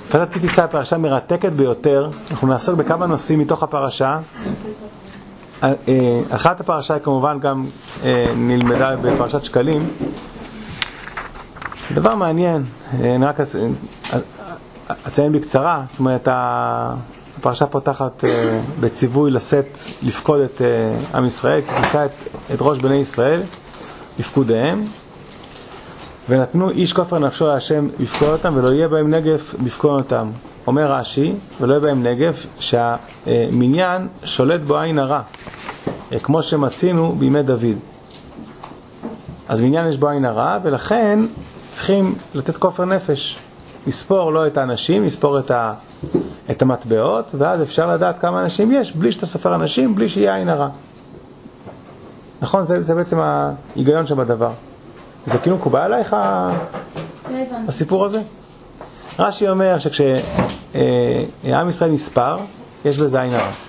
פרשת כי תישא פרשה מרתקת ביותר. אנחנו נעסוק בכמה נושאים מתוך הפרשה. אחת הפרשה היא כמובן גם נלמדה בפרשת שקלים. דבר מעניין, אני רק אציין בקצרה. זאת אומרת, הפרשה פותחת בציווי לשאת, לפקוד את עם ישראל, כי תישא את ראש בני ישראל לפקודיהם. ונתנו איש כופר נפשו להשם לפקוד אותם, ולא יהיה בהם נגף לפקוד אותם. אומר רש"י, ולא יהיה בהם נגף, שהמניין שולט בו עין הרע, כמו שמצינו בימי דוד. אז מניין יש בו עין הרע, ולכן צריכים לתת כופר נפש, לספור לא את האנשים, לספור את המטבעות, ואז אפשר לדעת כמה אנשים יש, בלי שאתה סופר אנשים, בלי שיהיה עין הרע. נכון? זה בעצם ההיגיון שבדבר. זה כאילו מקובל עלייך הסיפור הזה? רש"י אומר שכשעם ישראל נספר, יש בזה עין הרע.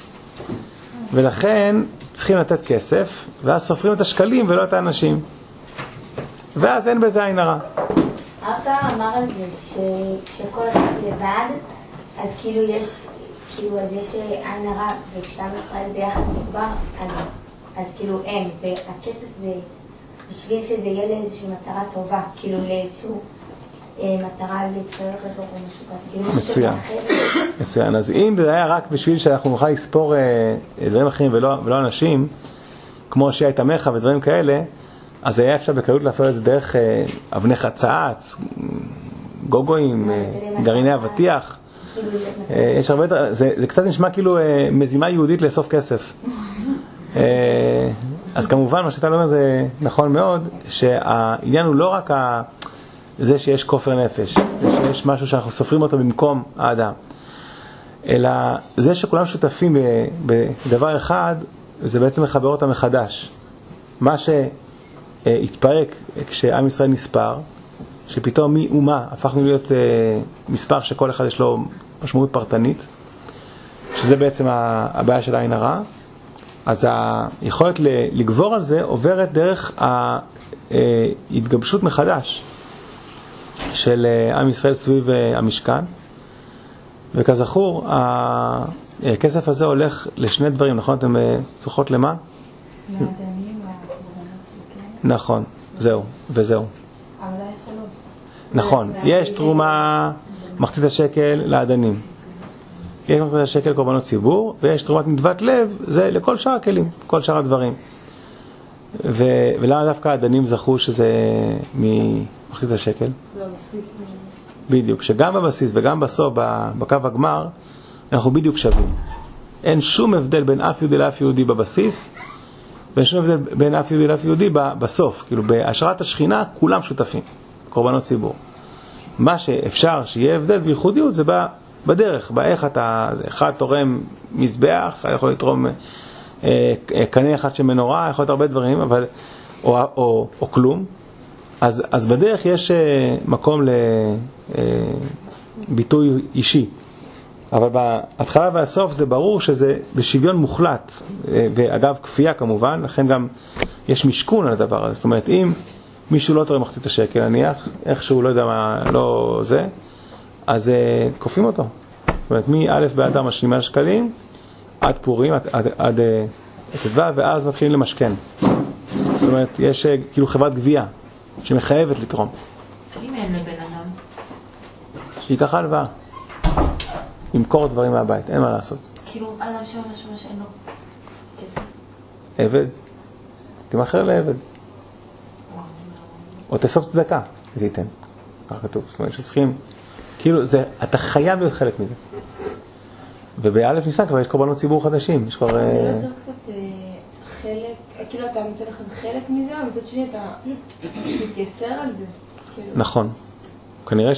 ולכן צריכים לתת כסף, ואז סופרים את השקלים ולא את האנשים. ואז אין בזה עין הרע. אבא אמר על זה שכל אחד לבד, אז כאילו יש עין הרע, וכשעם ישראל ביחד נקבר, אז כאילו אין. והכסף זה בשביל שזה יהיה לאיזושהי מטרה טובה, כאילו לאיזושהי מטרה להתקרב לבוא או משהו כזה. מצוין. מצוין. אז אם זה היה רק בשביל שאנחנו נוכל לספור דברים אחרים ולא אנשים, כמו שהייתה מחה ודברים כאלה, אז היה אפשר בקלות לעשות את זה דרך אבני חצץ, גוגויים, גרעיני אבטיח. יש הרבה, זה קצת נשמע כאילו מזימה יהודית לאסוף כסף. אז כמובן מה שאתה אומר זה נכון מאוד, שהעניין הוא לא רק זה שיש כופר נפש, זה שיש משהו שאנחנו סופרים אותו במקום האדם, אלא זה שכולם שותפים בדבר אחד, זה בעצם מחבר אותם מחדש. מה שהתפרק כשעם ישראל נספר, שפתאום מאומה הפכנו להיות מספר שכל אחד יש לו משמעות פרטנית, שזה בעצם הבעיה של העין הרע. אז היכולת לגבור על זה עוברת דרך ההתגבשות מחדש של עם ישראל סביב המשכן. וכזכור, הכסף הזה הולך לשני דברים, נכון? אתם זוכרות למה? נכון, זהו, וזהו. אבל יש שלוש. נכון, יש תרומה מחצית השקל לעדנים. יש מחצית השקל קורבנות ציבור, ויש תרומת נדבת לב, זה לכל שאר הכלים, כל שאר הדברים. ולמה דווקא העדנים זכו שזה ממחצית השקל? זה הבסיס. בדיוק, שגם בבסיס וגם בסוף, בקו הגמר, אנחנו בדיוק שווים. אין שום הבדל בין אף יהודי לאף יהודי בבסיס, ואין שום הבדל בין אף יהודי לאף יהודי בסוף. כאילו בהשראת השכינה כולם שותפים, קורבנות ציבור. מה שאפשר שיהיה הבדל וייחודיות זה בדרך, באיך אתה, אחד תורם מזבח, יכול לתרום קנה אחד של מנורה, יכול להיות הרבה דברים, אבל, או כלום. אז בדרך יש מקום לביטוי אישי. אבל בהתחלה והסוף זה ברור שזה בשוויון מוחלט, ואגב כפייה כמובן, לכן גם יש משכון על הדבר הזה. זאת אומרת, אם מישהו לא תורם מחצית השקל, נניח, איכשהו לא יודע מה, לא זה, אז כופים אותו. זאת אומרת, מא' באדר משלימים על שקלים, עד פורים, עד ט"ו, ואז מתחילים למשכן. זאת אומרת, יש כאילו חברת גבייה, שמחייבת לתרום. אם אין לבן אדם? שיקח הלוואה. למכור דברים מהבית, אין מה לעשות. כאילו, אדם שאומר שאין לו כסף. עבד. תמכר לעבד. או תאסוף צדקה, ותיתן. כך כתוב. זאת אומרת שצריכים, כאילו, אתה חייב להיות חלק מזה. ובאלף ניסן כבר יש קורבנות ציבור חדשים. יש כבר... זה לא צריך קצת חלק, כאילו אתה מצא לך חלק מזה, אבל מצד שני אתה מתייסר על זה. נכון. כנראה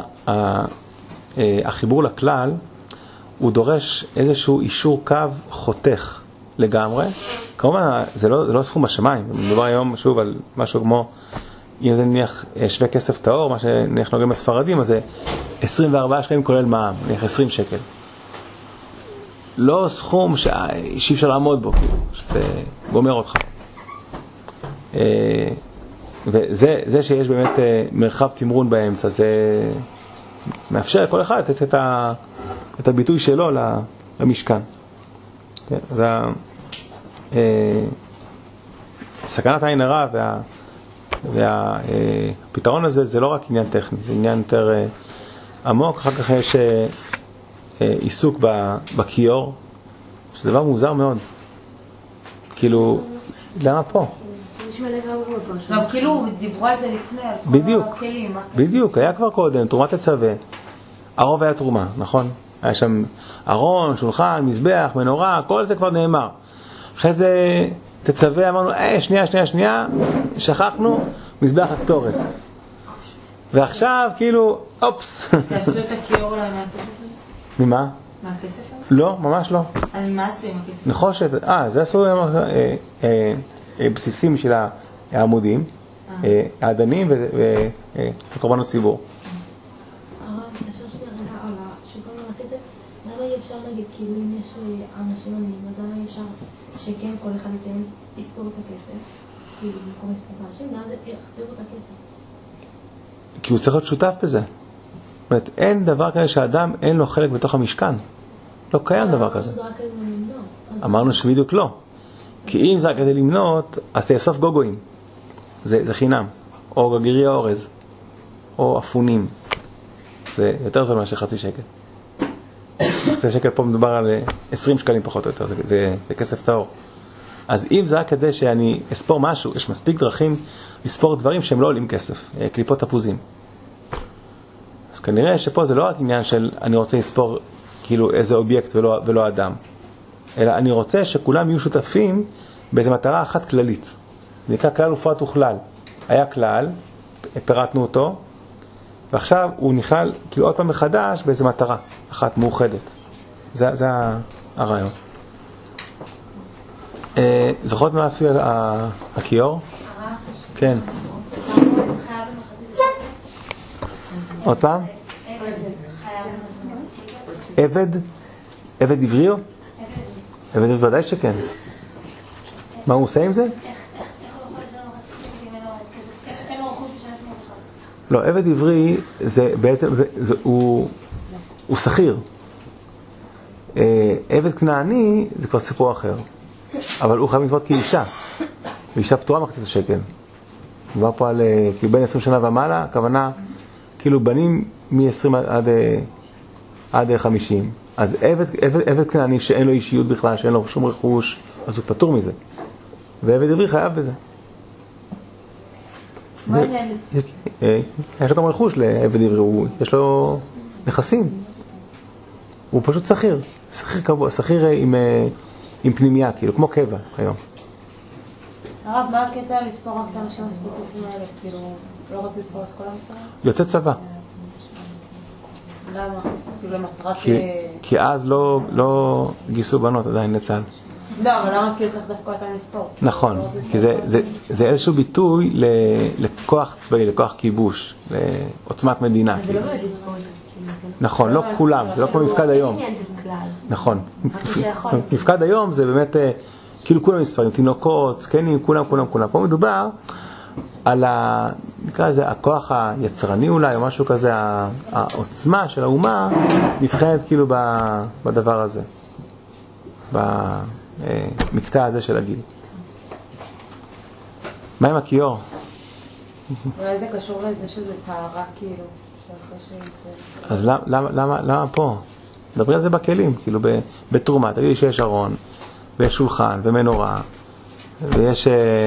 שהחיבור לכלל, הוא דורש איזשהו אישור קו חותך לגמרי. כמובן, זה לא סכום בשמיים. מדובר היום שוב על משהו כמו, אם זה נניח שווה כסף טהור, מה שנניח נוגעים בספרדים, אז זה 24 שקלים כולל מע"מ, נניח 20 שקל. לא סכום שאי אפשר לעמוד בו, שזה גומר אותך. וזה שיש באמת מרחב תמרון באמצע, מאפשר לכל אחד לתת את הביטוי שלו למשכן. כן? זה סכנת העין הרע והפתרון הזה זה לא רק עניין טכני, זה עניין יותר עמוק. אחר כך יש עיסוק בכיור, שזה דבר מוזר מאוד. כאילו, למה פה? גם כאילו דיברו על זה לפני, על כל בדיוק, הכלים. בדיוק, היה כבר קודם, תרומת תצווה. הרוב היה תרומה, נכון? היה שם ארון, שולחן, מזבח, מנורה, כל זה כבר נאמר. אחרי זה תצווה, אמרנו, שנייה, שכחנו, מזבח הקטורת. ועכשיו, כאילו, אופס. תעשו את הכיור אולי מהכסף הזה? ממה? מהכסף הזה? לא, ממש לא. אני מה עשו עם הכסף? נחושת, זה עשו בסיסים של העמודים, האדנים וקורבנות ציבור. אפשר שנייה רגע על השולחן והכסף, למה אי אפשר להגיד, כאילו אם יש אנשים עניים, אז למה אי אפשר שכן כל אחד ייתן יספור את הכסף, כאילו במקום יספור את האנשים, ואז יחזירו את הכסף? כי הוא צריך להיות שותף בזה. זאת אומרת, אין דבר כזה שאדם אין לו חלק בתוך המשכן. לא קיים דבר כזה. שזה רק כדי למנות. אמרנו שבדיוק לא. כי אם זה רק כדי למנות, אז תאסוף גוגויים. זה חינם. או גגירי האורז. או אפונים. זה יותר זול מאשר חצי שקל. חצי שקל פה מדובר על 20 שקלים פחות או יותר. זה כסף טהור. אז אם זה רק כדי שאני אספור משהו, יש מספיק דרכים לספור דברים שהם לא עולים כסף. קליפות תפוזים. אז כנראה שפה זה לא רק עניין של אני רוצה לספור כאילו איזה אובייקט ולא אדם. אלא אני רוצה שכולם יהיו שותפים באיזו מטרה אחת כללית. זה נקרא כלל ופרט וכלל. היה כלל, פירטנו אותו, ועכשיו הוא נכלל כאילו עוד פעם מחדש באיזו מטרה אחת מאוחדת. זה הרעיון. זוכרות מה עשוי הכיור? כן. עוד פעם? עבד? עבד עבריו? עבד עברי ודאי שכן. מה הוא עושה עם זה? לא, עבד עברי זה בעצם, הוא שכיר. עבד כנעני זה כבר סיפור אחר. אבל הוא חייב לתבוע כאישה. ואישה פטורה מחצית השקל. מדובר פה על כאילו בין 20 שנה ומעלה, הכוונה כאילו בנים מ-20 עד 50. אז עבד כנעני שאין לו אישיות בכלל, שאין לו שום רכוש, אז הוא פטור מזה. ועבד עברי חייב בזה. מה העניין לזה? יש לו גם רכוש לעבד עברי, יש לו נכסים. הוא פשוט שכיר. שכיר עם פנימיה, כאילו, כמו קבע היום. הרב, מה הקטע לספור רק את האנשים הספציפיים האלה? כאילו, לא רוצה לספור את כל המסרים? יוצא צבא. למה? כאילו למטרת... כי אז לא גיסו בנות עדיין לצה"ל. לא, אבל למה כאילו צריך דווקא אותם לספור? נכון, כי זה איזשהו ביטוי לכוח צבאי, לכוח כיבוש, לעוצמת מדינה. זה לא באמת לספור. נכון, לא כולם, זה לא כמו מפקד היום. נכון. מפקד היום זה באמת, כאילו כולם מספרים, תינוקות, זקנים, כולם. פה מדובר על נקרא לזה, הכוח היצרני אולי, או משהו כזה, העוצמה של האומה, נבחנת כאילו בדבר הזה. במקטע הזה של הגיל. מה עם הכיור? אולי זה קשור לזה שזה טהרה כאילו. אז למה פה? דברי על זה בכלים, כאילו בתרומה, תגידי שיש ארון, ויש שולחן, ומנורה, ויש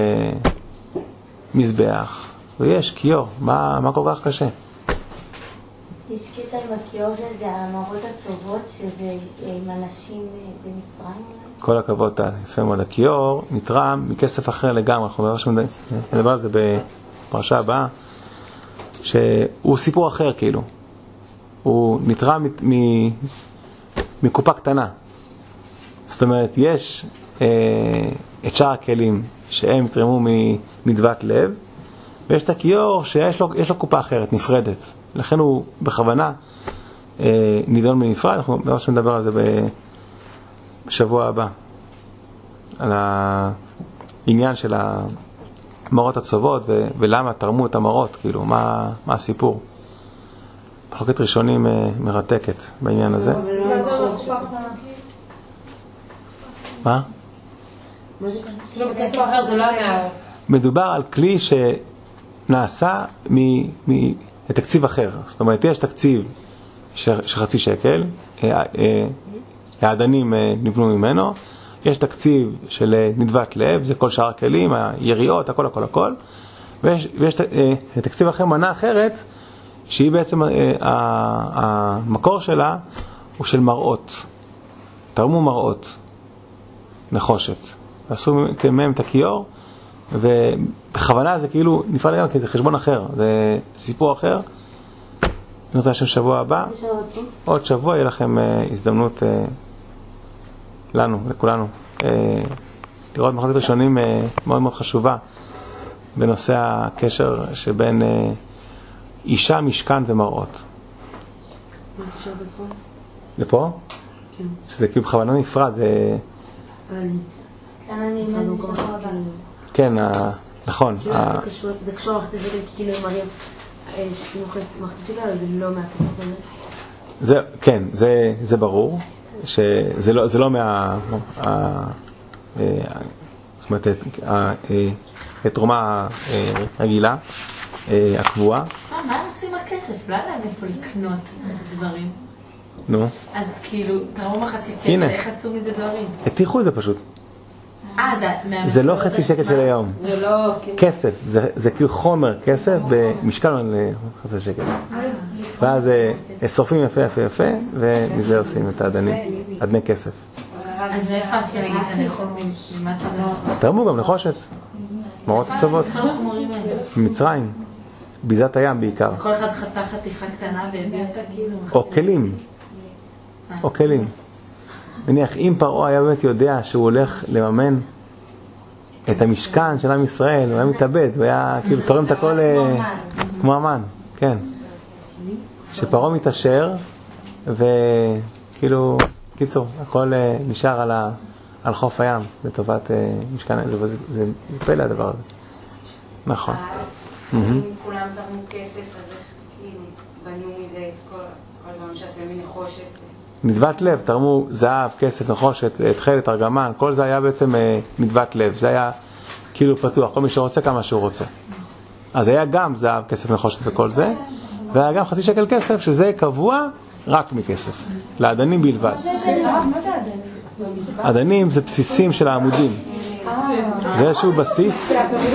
מזבח, ויש כיור, מה כל כך קשה? יש קטע עם הכיור שזה המראות הצובות, שזה עם אנשים במצרים אולי? כל הכבוד טל, יפה מאוד. הכיור נתרם מכסף אחר לגמרי, אנחנו נדבר על זה בפרשה הבאה, שהוא סיפור אחר כאילו. הוא נתרם מקופה קטנה. זאת אומרת, יש את שאר הכלים שהם נתרמו מדבת לב, ויש את הכיור שיש לו קופה אחרת, נפרדת. לכן הוא בכוונה נידון בנפרד. אנחנו ממש נדבר על זה בשבוע הבא. על העניין של המראות הצוות ולמה תרמו את המראות, כאילו, מה הסיפור. מחלוקת ראשונים מרתקת בעניין הזה. מה? כאילו בכסף אחר זה לא היה... מדובר על כלי שנעשה מתקציב אחר. זאת אומרת, יש תקציב של חצי שקל, האדנים נבנו ממנו, יש תקציב של נדבת לב, זה כל שאר הכלים, היריעות, הכל, ויש תקציב אחר, מנה אחרת, שהיא בעצם, המקור שלה הוא של מראות. תרמו מראות, נחושת. עשו מהם את הכיור, ובכוונה זה כאילו נפעל גם, כי זה חשבון אחר, זה סיפור אחר. אני רוצה שם שבוע הבא, עוד שבוע יהיה לכם הזדמנות לנו, לכולנו, לראות מחלוקת ראשונים מאוד מאוד חשובה בנושא הקשר שבין אישה, משכן ומראות. לפה? שזה כאילו בכוונה נפרד, זה... למה אני אלמד בשבוע הבא? כן, נכון. זה קשור לחצי שקל, כי כאילו הם מראים מחצי שקל, אבל זה לא מהכסף באמת. כן, זה ברור, שזה לא מה... זאת אומרת, התרומה הרגילה, הקבועה. מה הם עושים הכסף? לא היה להם איפה לקנות דברים. נו. אז כאילו, תראו מחצית שקל, איך עשו מזה דברים? התיחו את זה פשוט. זה לא חצי שקל של היום. זה לא... כסף, זה כאילו חומר כסף במשקל לחצי שקל. ואז שורפים יפה, ומזה עושים את האדני כסף. אז מאיפה עושים להגיד את הנכון ממה זה לא? תרמו גם נחושת, מראות קצוות. ממצרים, ביזת הים בעיקר. כל אחד חתך חתיכה קטנה והביא אותה כאילו... או כלים. נניח, אם פרעה היה באמת יודע שהוא הולך לממן את המשכן של עם ישראל, הוא היה מתאבד, הוא היה כאילו תורם את הכל כמו אמן, כן. שפרעה מתעשר, וכאילו, קיצור, הכל נשאר על חוף הים, לטובת משכן, זה פלא הדבר הזה. נכון. אם כולם תרמו כסף, אז איך כאילו בנו מזה את כל הדברים שעשו מנחושת? נדבת לב, תרמו זהב, כסף, נחושת, תכלת, ארגמן, כל זה היה בעצם נדבת לב, זה היה כאילו פתוח, כל מי שרוצה כמה שהוא רוצה. אז היה גם זהב, כסף, נחושת וכל זה, והיה גם חצי שקל כסף, שזה קבוע רק מכסף, לאדנים בלבד. מה זה אדנים? אדנים זה בסיסים של העמודים. זה איזשהו בסיס.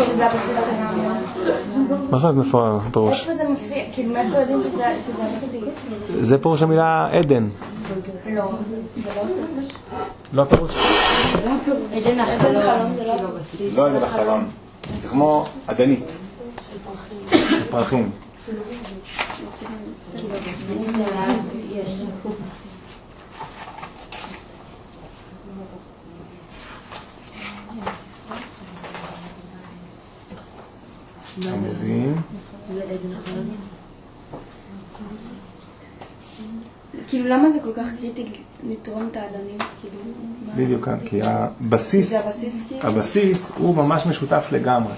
מה זאת אומרת מאיפה הפירוש? איפה זה מופיע? כאילו מאיפה יודעים שזה הבסיס? זה פירוש המילה עדן. לא, לא פירוש. עדן החלום זה לא בסיס. לא עדן החלום. זה כמו עדנית. פרחים. יש. עמודים. כאילו למה זה כל כך קריטי לתרום את האדנים? בדיוק, כי הבסיס, הבסיס הוא ממש משותף לגמרי.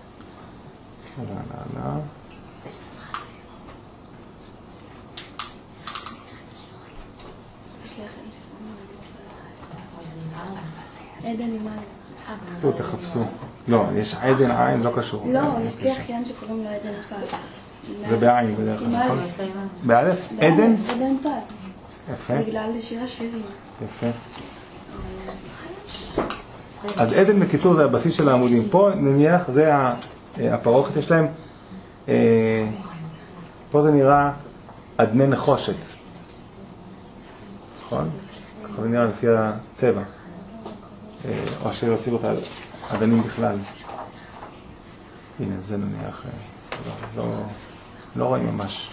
עדן עם עין. תחפשו. לא, יש עדן עין, לא קשור. לא, יש לי אחיין שקוראים לו עדן פז. זה בעין בדרך כלל, נכון? באלף? עדן? עדן פז. יפה. בגלל שיר השירים. יפה. אז עדן בקיצור זה הבסיס של העמודים. פה נניח, זה הפרוכת, יש להם, פה זה נראה אדני נחושת. נכון? זה נראה לפי הצבע. או שיוצאים אותה אדנים בכלל. הנה, זה נניח, לא רואים ממש.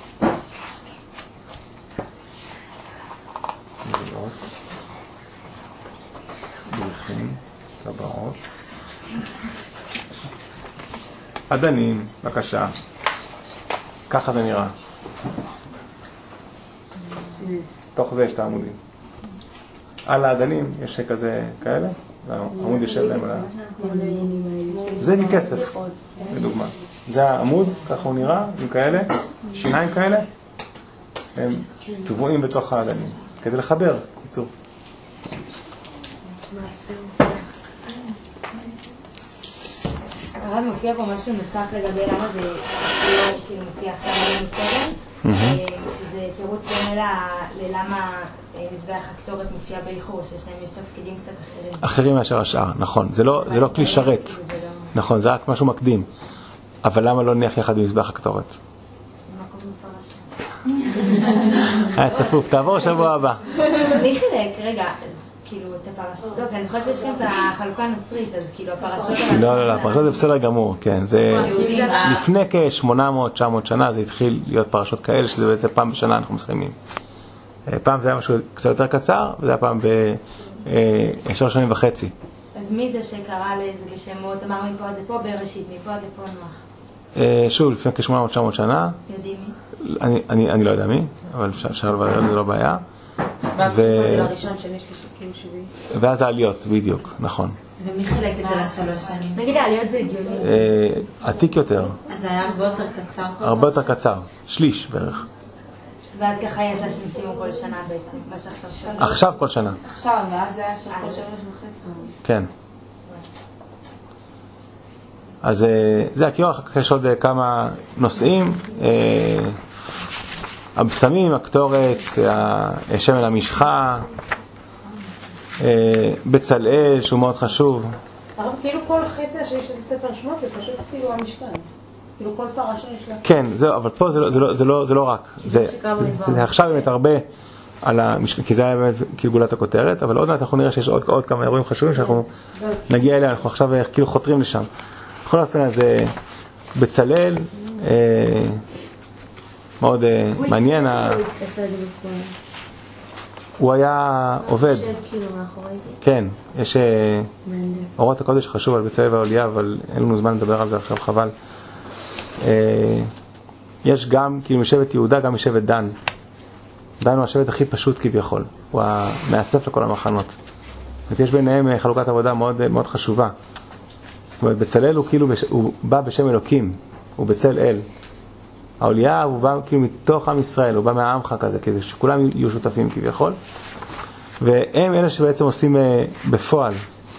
נראות. בריחים, טבעות. אדנים, בבקשה. ככה זה נראה. תוך זה יש את העמודים. על האדנים יש כזה כאלה, והעמוד יושב להם על ה... זה מכסף, לדוגמה. זה העמוד, ככה הוא נראה, עם כאלה, שיניים כאלה, הם טבועים בתוך העלמים, כדי לחבר, קיצור. הרב מופיע פה משהו נוסף לגבי למה זה כאילו מופיע עכשיו מקודם, שזה תירוץ דומה ללמה מזבח הקטורת מופיע באיחור, שיש להם יש תפקידים קצת אחרים. אחרים מאשר השאר, נכון. זה לא כלי שרת. נכון, זה רק משהו מקדים. אבל למה לא נניח יחד עם מזבח הקטורת? צפוף, תעבור שבוע הבא. מי חילק? רגע, כאילו את הפרשות, לא, כי אני זוכרת שיש גם את החלוקה הנוצרית, אז כאילו הפרשות... לא, הפרשות זה בסדר גמור, כן, זה לפני כ-800-900 שנה זה התחיל להיות פרשות כאלה, שזה בעצם פעם בשנה אנחנו מסיימים. פעם זה היה משהו קצת יותר קצר, וזה היה פעם ב3 שנים וחצי. אז מי זה שקרא לזה בשמות, אמר מפה עד לפה בראשית, מפה עד לפה נוח? שוב, לפני כ-800-900 שנה. יודעים מי? אני לא יודע מי, אבל אפשר לבדוק, זה לא בעיה. ואז זה לראשון, שני, שלישי, כאילו שביעי. ואז העליות, בדיוק, נכון. ומי חילק את זה ל3 שנים? נגיד העליות זה הגיוני. עתיק יותר. אז זה היה הרבה יותר קצר. הרבה יותר קצר, שליש בערך. ואז ככה יצא שהם סיימו כל שנה בעצם, מה שעכשיו שנה. עכשיו כל שנה. עכשיו, ואז זה היה של כל 3.5. כן. אז זה הקיור, אחר כך יש עוד כמה נושאים. הבשמים, הקטורת, שמן המשחה, בצלאל, שהוא מאוד חשוב. הרב, כאילו כל חצי השני של ספר שמות זה פשוט כאילו המשכן. כאילו כל פרשה יש לה... כן, זהו, אבל פה זה לא רק. זה עכשיו באמת הרבה על המשכן, כי זה היה באמת כאילו גולת הכותרת, אבל עוד מעט אנחנו נראה שיש עוד כמה אירועים חשובים שאנחנו נגיע אליה, אנחנו עכשיו כאילו חותרים לשם. בכל אופן, אז בצלאל, מאוד מעניין, הוא היה עובד. כן, יש אורות הקודש חשוב על בצלאל והעלייה, אבל אין לנו זמן לדבר על זה עכשיו, חבל. יש גם, כאילו משבט יהודה, גם משבט דן. דן הוא השבט הכי פשוט כביכול, הוא המאסף לכל המחנות. יש ביניהם חלוקת עבודה מאוד, מאוד חשובה. זאת אומרת, בצלאל הוא כאילו, הוא בא בשם אלוקים, הוא בצל אל. העלייה הוא בא כאילו מתוך עם ישראל, הוא בא מהעמך כזה, כדי שכולם יהיו שותפים כביכול. והם אלה שבעצם עושים בפועל.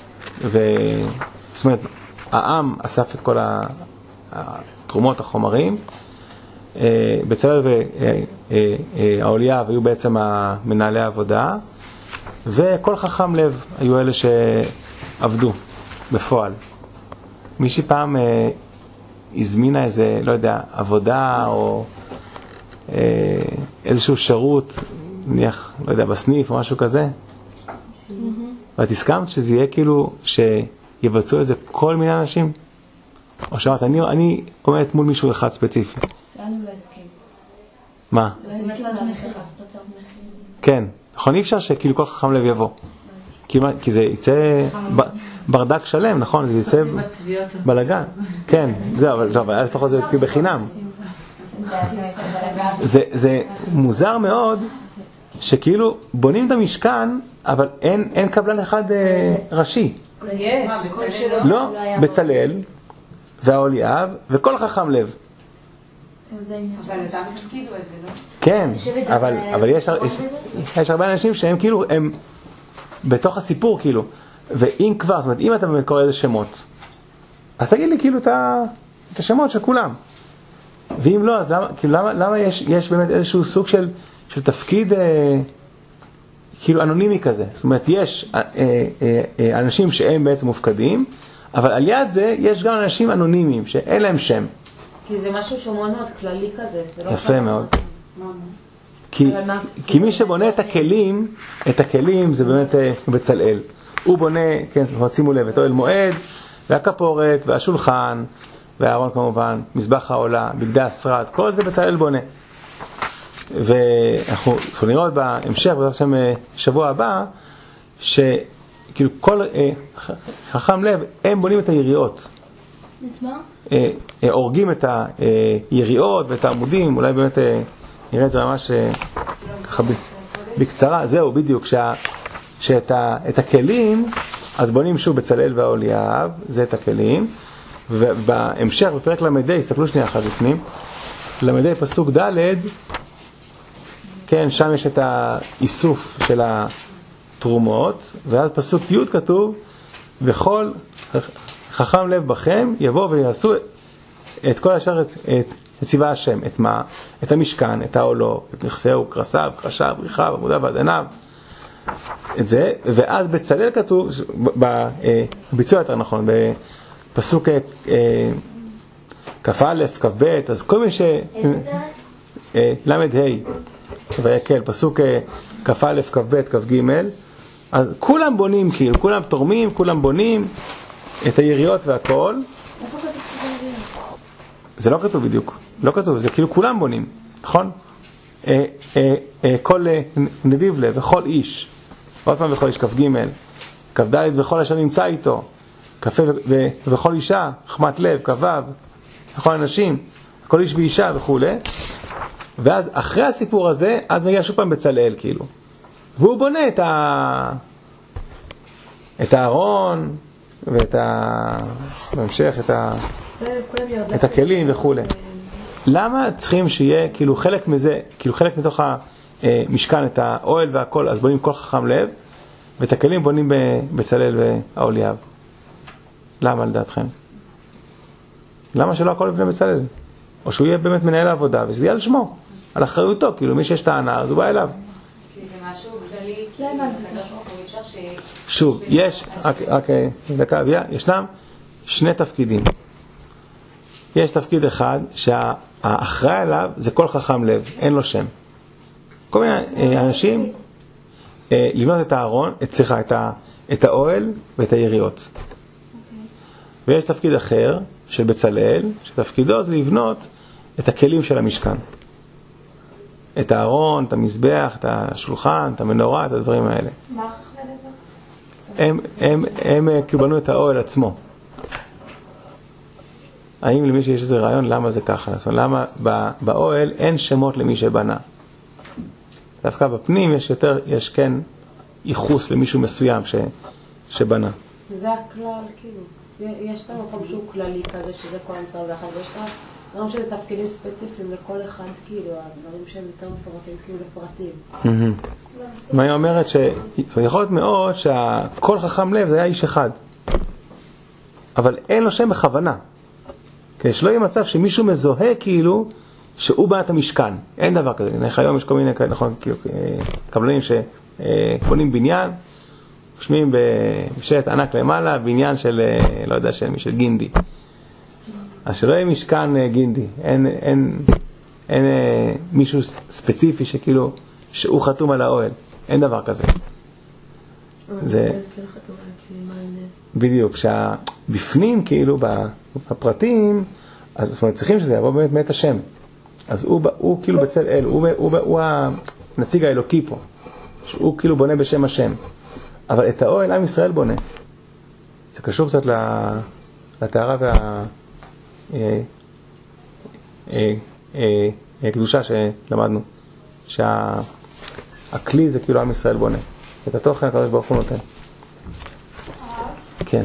זאת אומרת, העם אסף את כל התרומות, החומרים. בצלאל והעלייה היו בעצם מנהלי העבודה. וכל חכם לב היו אלה שעבדו בפועל. מישהי פעם הזמינה איזה, לא יודע, עבודה או איזשהו שירות, נניח, לא יודע, בסניף או משהו כזה. ואת הסכמת שזה יהיה כאילו שיבצעו את זה כל מיני אנשים? או שאמרת, אני עומדת מול מישהו אחד ספציפי. אני לא אסכים. מה? לא אסכים לעשות הצעת מחיר. כן, נכון, אי אפשר שכאילו כל חכם לב יבוא. כי זה יצא ברדק שלם, נכון? זה יצא בלגן. כן, זהו, אבל לפחות זה כאילו בחינם. זה מוזר מאוד שכאילו בונים את המשכן, אבל אין קבלן אחד ראשי. לא, בצלאל והעלייה וכל חכם לב. אבל אתה מתפקידו איזה, לא? כן, אבל יש הרבה אנשים שהם כאילו, הם בתוך הסיפור כאילו, ואם כבר, זאת אומרת, אם אתה באמת קורא איזה שמות, אז תגיד לי כאילו את השמות של כולם. ואם לא, אז למה יש באמת איזשהו סוג של תפקיד כאילו אנונימי כזה? זאת אומרת, יש אנשים שהם בעצם מופקדים, אבל על יד זה יש גם אנשים אנונימיים שאין להם שם. כי זה משהו שהוא מאוד מאוד כללי כזה. יפה מאוד. כי מי שבונה את הכלים זה באמת בצלאל. הוא בונה, כן, שימו לב, את אוהל מועד, והכפורת, והשולחן, והארון כמובן, מזבח העולה, בגדי השרד, כל זה בצלאל בונה. ואנחנו נראה עוד בהמשך, בעזרת השם שבוע הבא, שכאילו כל חכם לב, הם בונים את היריעות. את מה? הורגים את היריעות ואת העמודים, אולי באמת נראה את זה ממש בקצרה. זהו, בדיוק, שאת הכלים, אז בונים שוב בצלאל והעלייה, זה את הכלים, ובהמשך, בפרק למדי, הסתכלו שנייה אחת לפנים, למדי פסוק ד', כן, שם יש את האיסוף של התרומות, ואז פסוק י' כתוב, וכל חכם לב בכם יבוא ויעשו את כל אשר הציווה השם, את מה? את המשכן, את העולו, את נכסהו, קרסיו, קרשיו, ריחיו, עמודיו ועדניו, את זה, ואז בצלאל כתוב, בביצוע יותר נכון, בפסוק כ"א, כ"ב, אז כל מי ש... למד ה' ויקל, פסוק כ"א, כ"ב, כ"ג, אז כולם בונים, כאילו, כולם תורמים, כולם בונים את היריות והכל. איפה כתוב שזה יריות? זה לא כתוב בדיוק, לא כתוב, זה כאילו כולם בונים, נכון? כל נדיב לב וכל איש, עוד פעם וכל איש, כ"ג, כ"ד וכל אשר נמצא איתו, כ"ה וכל אישה, חכמת לב, כ"ו, וכל אנשים, כל איש ואישה וכו'. ואז אחרי הסיפור הזה, אז מגיע שוב פעם בצלאל כאילו, והוא בונה את הארון ואת בהמשך את הכלים וכו'. למה צריכים שיהיה כאילו חלק מזה, כאילו חלק מתוך המשכן, את האוהל והכל, אז בונים כל חכם לב, ואת הכלים בונים בצלאל והאוליאב? למה לדעתכם? למה שלא הכל יבנה בצלאל? או שהוא יהיה באמת מנהל העבודה, וזה יהיה על שמו, על אחריותו, כאילו מי שיש טענה, אז הוא בא אליו. כי זה משהו כללי, שוב, יש, רק דקה, ישנם שני תפקידים. יש תפקיד אחד שהאחראי עליו זה כל חכם לב, אין לו שם. כל מיני אנשים לבנות את הארון, את האוהל ואת היריות. ויש תפקיד אחר של בצלאל, שתפקידו זה לבנות את הכלים של המשכן. את הארון, את המזבח, את השולחן, את המנורה, את הדברים האלה. מה חכם לב? הם כאילו בנו את האוהל עצמו. האם למישהו יש איזה רעיון למה זה ככה? זאת אומרת, למה באוהל אין שמות למי שבנה? דווקא בפנים יש כן ייחוס למישהו מסוים שבנה. זה הכלל, כאילו. יש את המקום שהוא כללי כזה, שזה כל המשרד ואחד, ויש את הדברים שזה תפקידים ספציפיים לכל אחד, כאילו, הדברים שהם יותר מפורטים, כאילו, לפרטים. מה היא אומרת? שיכול להיות מאוד שכל חכם לב זה היה איש אחד. אבל אין לו שם בכוונה. כדי שלא יהיה מצב שמישהו מזוהה כאילו שהוא בנה את המשכן. אין דבר כזה. היום יש כל מיני, נכון, כאילו, קבלנים שבונים בניין, רושמים בשלט ענק למעלה, בניין של, לא יודע, של גינדי. אז שלא יהיה משכן גינדי. אין מישהו ספציפי שכאילו, שהוא חתום על האוהל. אין דבר כזה. זה בדיוק, שבפנים כאילו בפרטים, אז זאת אומרת צריכים שזה יבוא באמת מאת השם. אז הוא כאילו בצלאל, הוא הנציג האלוקי פה, שהוא כאילו בונה בשם השם. אבל את האוהל עם ישראל בונה. זה קשור קצת לטהרה והקדושה שלמדנו, שהכלי זה כאילו עם ישראל בונה. את התוכן הקדוש ברוך הוא נותן. כן.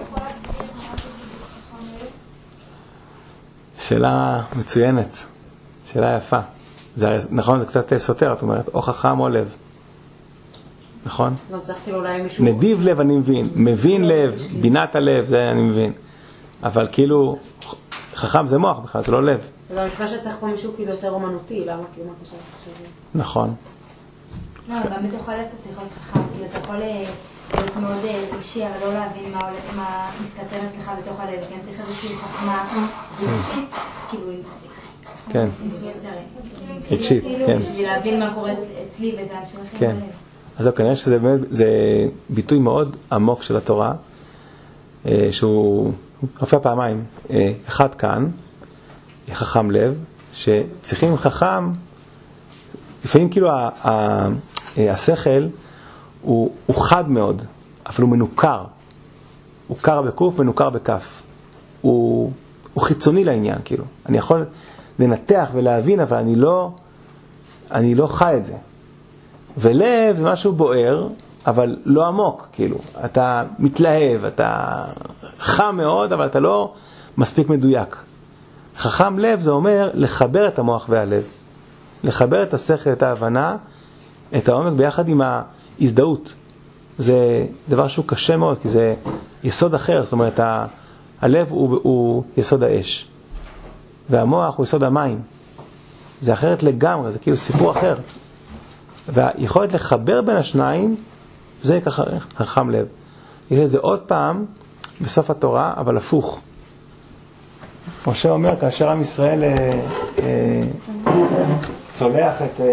שאלה מצוינת, שאלה יפה. זה נכון, זה קצת סותר, את אומרת, או חכם או לב. נכון? גם צריך כאילו אולי מישהו... נדיב לב אני מבין, מבין לב, בינת הלב, זה אני מבין. אבל כאילו, חכם זה מוח בכלל, זה לא לב. זה המשפט שצריך פה מישהו כאילו יותר אומנותי, למה כאילו מה קשה? נכון. לא, גם בתוך הלב אתה צריך להיות חכם, כאילו אתה יכול להיות מאוד אישי, אבל לא להבין מה מסתתר אצלך בתוך הלב, כן צריך איזושהי חכמה רגשית, כאילו... כן. רגשית, כן. בשביל להבין מה קורה אצלי וזה אנשים אחרים כן. אז זהו, כנראה שזה באמת, זה ביטוי מאוד עמוק של התורה, שהוא הופיע פעמיים. אחד כאן, חכם לב, שצריכים חכם, לפעמים כאילו השכל הוא חד מאוד, אבל הוא מנוכר. הוא קר בקוף, מנוכר בכף. הוא חיצוני לעניין, כאילו. אני יכול לנתח ולהבין, אבל אני לא חי את זה. ולב זה משהו בוער, אבל לא עמוק, כאילו. אתה מתלהב, אתה חם מאוד, אבל אתה לא מספיק מדויק. חכם לב זה אומר לחבר את המוח והלב. לחבר את השכל, את ההבנה, את העומק ביחד עם ההזדהות. זה דבר שהוא קשה מאוד, כי זה יסוד אחר, זאת אומרת, הלב הוא יסוד האש, והמוח הוא יסוד המים. זה אחרת לגמרי, זה כאילו סיפור אחר. והיכולת לחבר בין השניים, זה ככה חכם לב. יש את זה עוד פעם בסוף התורה, אבל הפוך. משה אומר, כאשר עם ישראל צולח את...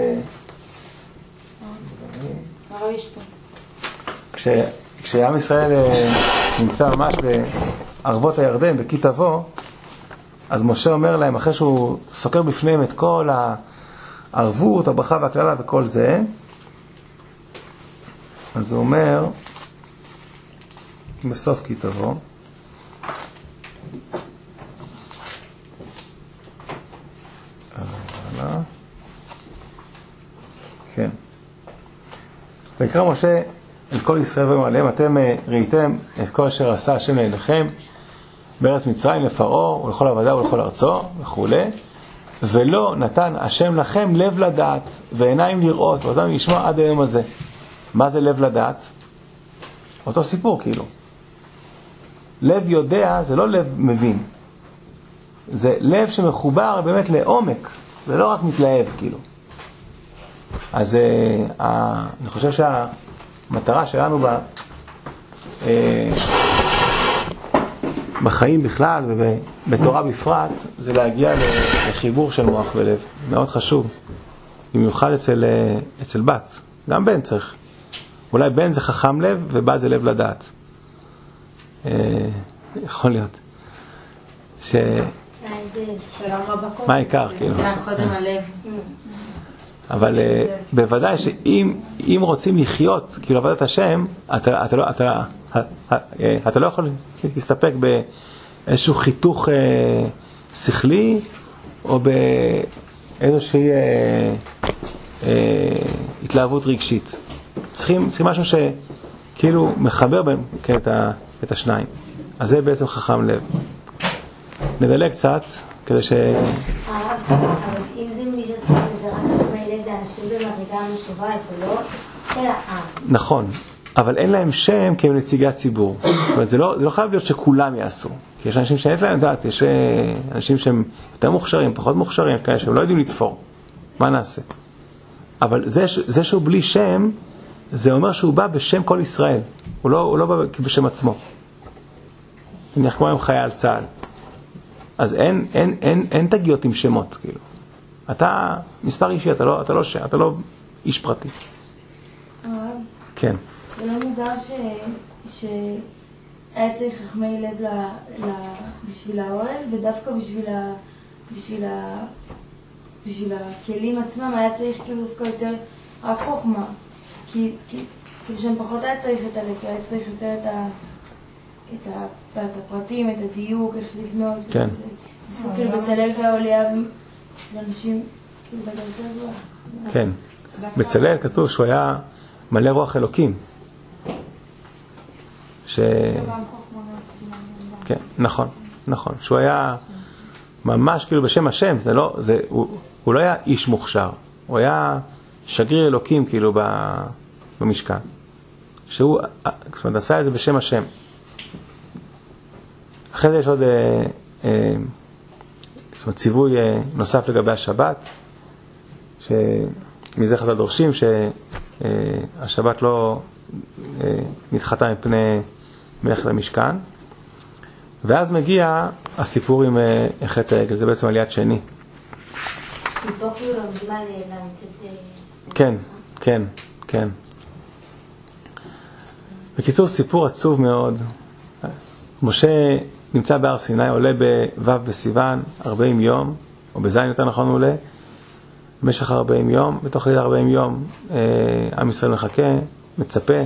כשעם ישראל נמצא ממש בערבות הירדן, בכי תבוא, אז משה אומר להם, אחרי שהוא סוקר בפניהם את כל הערבות, הברכה והכללה וכל זה, אז הוא אומר, בסוף כי תבוא, כן. ויקרא משה אל כל ישראל ואומר עליהם, אתם ראיתם את כל אשר עשה השם לעיניכם בארץ מצרים לפרעה ולכל עבדיו ולכל ארצו וכו', ולא נתן השם לכם לב לדעת ועיניים לראות ואוזניים לשמוע עד היום הזה. מה זה לב לדעת? אותו סיפור כאילו. לב יודע זה לא לב מבין, זה לב שמחובר באמת לעומק, זה לא רק מתלהב כאילו. אז אני חושב שהמטרה שלנו בחיים בכלל ובתורה בפרט זה להגיע לחיבור של מוח ולב. מאוד חשוב, במיוחד אצל בת, גם בן צריך. אולי בן זה חכם לב ובת זה לב לדעת. יכול להיות מה העיקר כאילו? קודם הלב. אבל בוודאי שאם רוצים לחיות כאילו עבודת השם, אתה לא יכול להסתפק באיזשהו חיתוך שכלי או באיזושהי התלהבות רגשית. צריכים משהו שכאילו מחבר בהם את השניים. אז זה בעצם חכם לב. נדלג קצת כדי ש... אבל אם זה מישהו עושה את זה רק חכמי לב, זה אנשים במדרגה משובעת ולא של העם. נכון, אבל אין להם שם כי הם נציגי הציבור. זאת אומרת, זה לא חייב להיות שכולם יעשו. כי יש אנשים שאין להם דעת, יש אנשים שהם יותר מוכשרים, פחות מוכשרים, כאלה שהם לא יודעים לתפור. מה נעשה? אבל זה שהוא בלי שם, זה אומר שהוא בא בשם כל ישראל. הוא לא בא בשם עצמו. נניח כמו עם חייל צה"ל. אז אין תגיות עם שמות, כאילו. אתה מספר אישי, אתה לא איש פרטי. כן. זה לא מוגר שהיה צריך חכמי לב בשביל האוהל, ודווקא בשביל הכלים עצמם היה צריך כאילו דווקא יותר רק חוכמה. כי כאילו שם פחות היה צריך את הלב, היה צריך יותר את הפרטים, את הדיוק, איך לבנות. כן. כאילו בצלאל והעלייה לאנשים כאילו בגלל יותר גבוהה. כן. בצלאל כתוב שהוא היה מלא רוח אלוקים. כן, נכון. שהוא היה ממש כאילו בשם השם, הוא לא היה איש מוכשר. הוא היה שגריר אלוקים כאילו במשכן. שהוא, זאת אומרת, עשה את זה בשם השם. אחרי זה יש עוד זאת אומרת, ציווי נוסף לגבי השבת, שמזה חז"ל דורשים שהשבת לא נדחתה מפני מלאכת המשכן. ואז מגיע הסיפור עם חטא העגל, זה בעצם עליית שני. פה כאילו לומדים על להמצאת... כן. בקיצור, סיפור עצוב מאוד. משה נמצא בהר סיני, עולה בו' בסיוון 40 יום, או בזין יותר נכון עולה, במשך 40 יום, בתוך 40 יום עם ישראל מחכה, מצפה.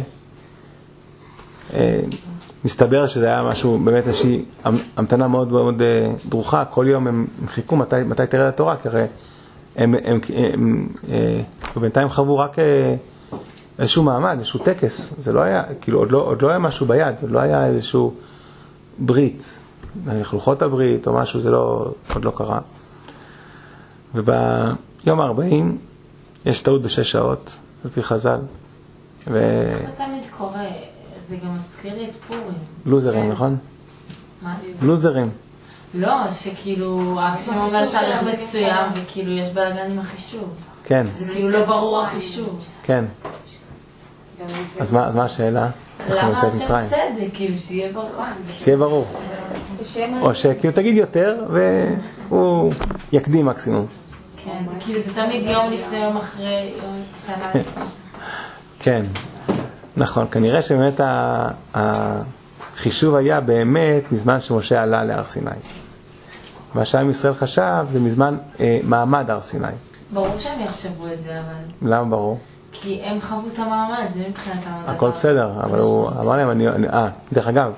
מסתבר שזה היה משהו, באמת איזושהי המתנה מאוד מאוד דרוכה, כל יום הם חיכו מתי תרד התורה, כי הרי הם בינתיים חוו רק איזשהו מעמד, איזשהו טקס, זה לא היה, כאילו עוד לא היה משהו ביד, עוד לא היה איזשהו ברית, לוחות הברית או משהו, זה עוד לא קרה. יום 40, יש טעות ב6 שעות, לפי חז"ל. זה תמיד קורה, זה גם מזכיר לי את פורים. לוזרים, נכון? מה? לוזרים. לא, שכאילו, השם אומר תאריך מסוים, וכאילו יש בלגן עם החישוב. כן. זה כאילו לא ברור החישוב. כן. אז מה השאלה? למה השם עושה את זה? כאילו, שיהיה ברור. שיהיה ברור. או שכאילו תגיד יותר, והוא יקדים מקסימום. כן, כאילו זה תמיד יום לפני, יום אחרי, יום שנה לפני. כן, נכון. כנראה שבאמת החישוב היה באמת מזמן שמשה עלה להר סיני. מה שעם ישראל חשב זה מזמן מעמד הר סיני. ברור שהם יחשבו את זה, אבל... למה ברור? כי הם חוו את המעמד, זה מבחינתם הדבר. הכל בסדר, אבל הוא אמר להם, דרך אגב,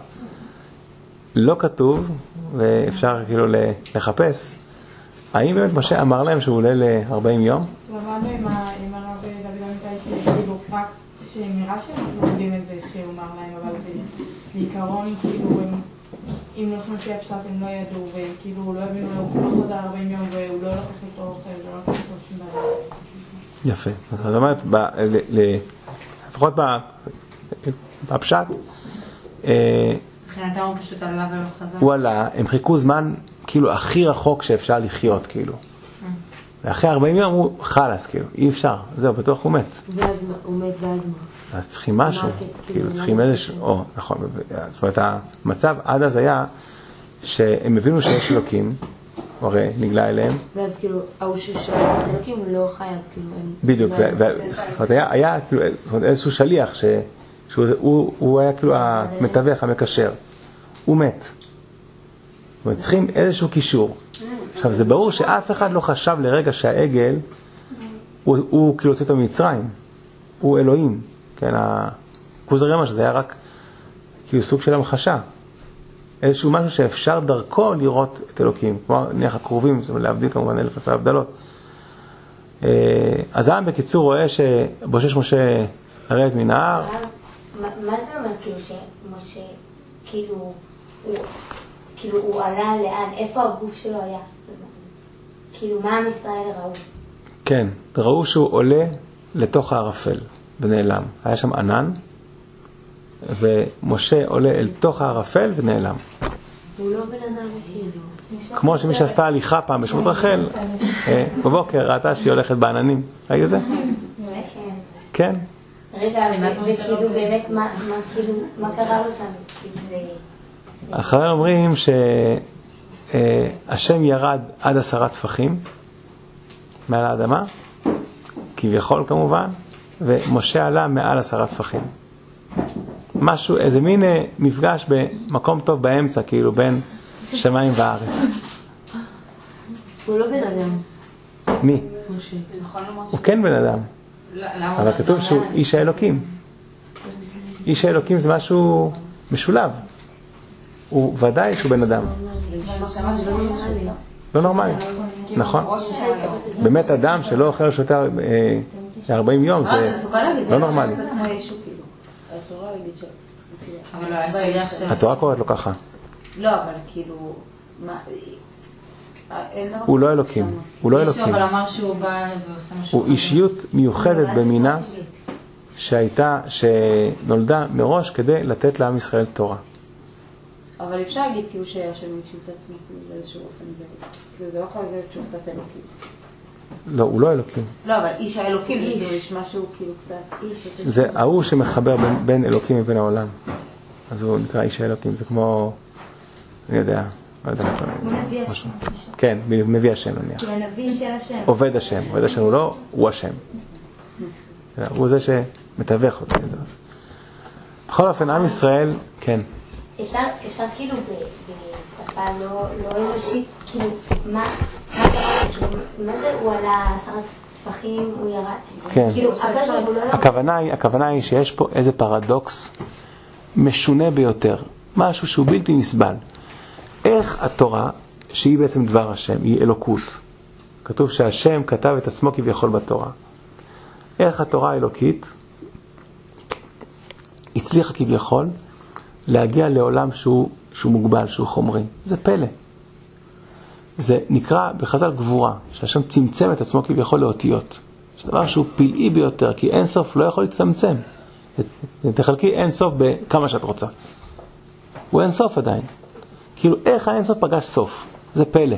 לא כתוב, ואפשר כאילו לחפש, האם באמת משה אמר להם שהוא עולה ל-40 יום? למדנו עם הרב דוד אמיתי שכאילו רק שנראה שאנחנו יודעים את זה שהוא אמר להם, אבל בעיקרון כאילו אם לא חושבים לפי הפשט הם לא ידעו וכאילו לא הבינו, הוא לא חוזר 40 יום והוא לא לקח איתו אוכל ולא לקח איתו שום דבר. יפה. זאת אומרת, לפחות בפשט, מבחינתם הוא פשוט עלה ולא חזר. הוא עלה, הם חיכו זמן כאילו הכי רחוק שאפשר לחיות כאילו. ואחרי 40 יום הוא חלס כאילו, אי אפשר, זהו, בטוח הוא מת. ואז הוא מת ואז מה? אז צריכים משהו, כאילו צריכים איזשהו, נכון, זאת אומרת המצב עד אז היה שהם הבינו שיש אלוקים, הוא הרי נגלה אליהם. ואז כאילו, ההוא ששאל אלוקים הוא לא חי, אז כאילו הם... בדיוק, זאת אומרת היה כאילו איזשהו שליח שהוא היה כאילו המתווך, המקשר, הוא מת. זאת אומרת צריכים איזשהו קישור. עכשיו זה ברור שאף אחד לא חשב לרגע שהעגל הוא כאילו הוציא אותו ממצרים, הוא אלוהים. כן, הכוזר רמש זה היה רק כאילו סוג של המחשה. איזשהו משהו שאפשר דרכו לראות את אלוקים. כמו נניח הקרובים, זאת אומרת להבדיל כמובן אלף אלפי הבדלות. אז העם בקיצור רואה שבושש משה לרדת מן ההר. מה זה אומר כאילו שמשה כאילו הוא עלה לאן? איפה הגוף שלו היה? כאילו מה עם ישראל ראו? כן, ראו שהוא עולה לתוך הערפל ונעלם. היה שם ענן, ומשה עולה אל תוך הערפל ונעלם. הוא לא בן אדם כאילו. כמו שמי שעשתה הליכה פעם בשמות רחל, בבוקר ראתה שהיא הולכת בעננים. ראית את זה? כן. רגע, וכאילו באמת מה קרה לו שם? אחרי אומרים שהשם ירד עד 10 טפחים מעל האדמה, כביכול כמובן, ומשה עלה מעל 10 טפחים. משהו, איזה מין מפגש במקום טוב באמצע, כאילו בין שמיים וארץ. הוא לא בן אדם. מי? הוא כן בן אדם. אבל כתוב שהוא איש האלוקים. איש האלוקים זה משהו משולב. הוא ודאי שהוא בן אדם. לא נורמלי. נכון. באמת אדם שלא אוכל שותה 40 יום זה לא נורמלי. התורה קוראת לו ככה. לא, אבל כאילו... הוא לא אלוקים. הוא לא אלוקים. אבל אמר שהוא בא ועושה משהו. הוא אישיות מיוחדת במינה שהייתה, שנולדה מראש כדי לתת לעם ישראל תורה. אבל אפשר להגיד כאילו שהשם מקשיב את עצמו באיזשהו אופן, כאילו זה לא יכול להיות שהוא קצת אלוקים. לא, הוא לא אלוקים. לא, אבל איש האלוקים, יש משהו כאילו קצת איש. זה ההוא שמחבר בין אלוקים ובין העולם. אז הוא נקרא איש האלוקים, זה כמו, אני יודע, לא יודע. הוא נביא השם. כן, מביא השם נניח. כאילו הנביא של השם. עובד השם, עובד השם הוא לא, הוא השם. הוא זה שמתווך אותו. בכל אופן, עם ישראל, כן. אפשר כאילו בשפה לא אנושית, כאילו מה זה הוא עלה 10 טפחים, הוא ירד? כן. כאילו הכוונה היא שיש פה איזה פרדוקס משונה ביותר, משהו שהוא בלתי נסבל. איך התורה, שהיא בעצם דבר השם, היא אלוקות. כתוב שהשם כתב את עצמו כביכול בתורה. איך התורה האלוקית הצליחה כביכול להגיע לעולם שהוא מוגבל, שהוא חומרי. זה פלא. זה נקרא בחז"ל גבורה, שהשם צמצם את עצמו כביכול לאותיות. זה דבר שהוא פלאי ביותר, כי אין סוף לא יכול להצטמצם. תחלקי אין סוף בכמה שאת רוצה. הוא אין סוף עדיין. כאילו איך האין סוף פגש סוף? זה פלא.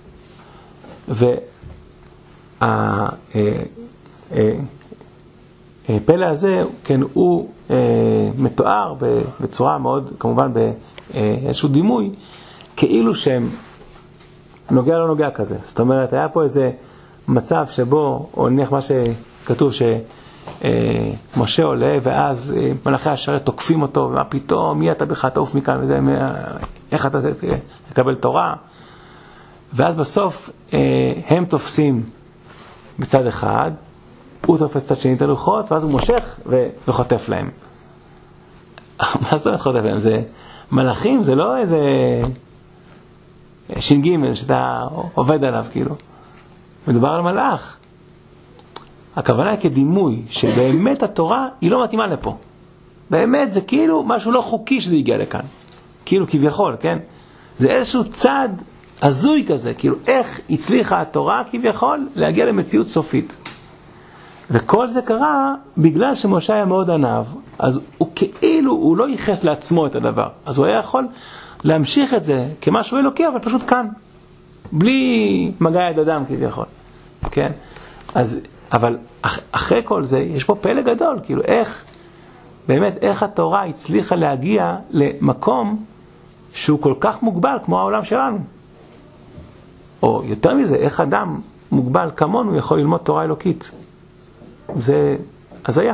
והפלא הזה, כן, הוא מתואר בצורה מאוד, כמובן באיזשהו דימוי, כאילו שהם נוגע לא נוגע כזה. זאת אומרת, היה פה איזה מצב שבו, או נניח מה שכתוב שמשה עולה, ואז מלאכי השרת תוקפים אותו, ומה פתאום, מי אתה בכלל תעוף מכאן, וזה, איך אתה תקבל תורה? ואז בסוף הם תופסים בצד אחד, הוא תופס צד שני את הלוחות, ואז הוא מושך וחוטף להם. מה זאת אומרת חוטף להם? זה מלאכים, זה לא איזה ש"ג שאתה עובד עליו, כאילו. מדובר על מלאך. הכוונה היא כדימוי, שבאמת התורה היא לא מתאימה לפה. באמת זה כאילו משהו לא חוקי שזה הגיע לכאן. כאילו כביכול, כן? זה איזשהו צד הזוי כזה, כאילו איך הצליחה התורה כביכול להגיע למציאות סופית. וכל זה קרה בגלל שמשה היה מאוד ענב, אז הוא כאילו, הוא לא ייחס לעצמו את הדבר. אז הוא היה יכול להמשיך את זה כמשהו אלוקי, אבל פשוט כאן. בלי מגע יד אדם כביכול. כן? אז, אבל אחרי כל זה, יש פה פלא גדול, כאילו איך, באמת, איך התורה הצליחה להגיע למקום שהוא כל כך מוגבל כמו העולם שלנו. או יותר מזה, איך אדם מוגבל כמונו יכול ללמוד תורה אלוקית. זה הזיה.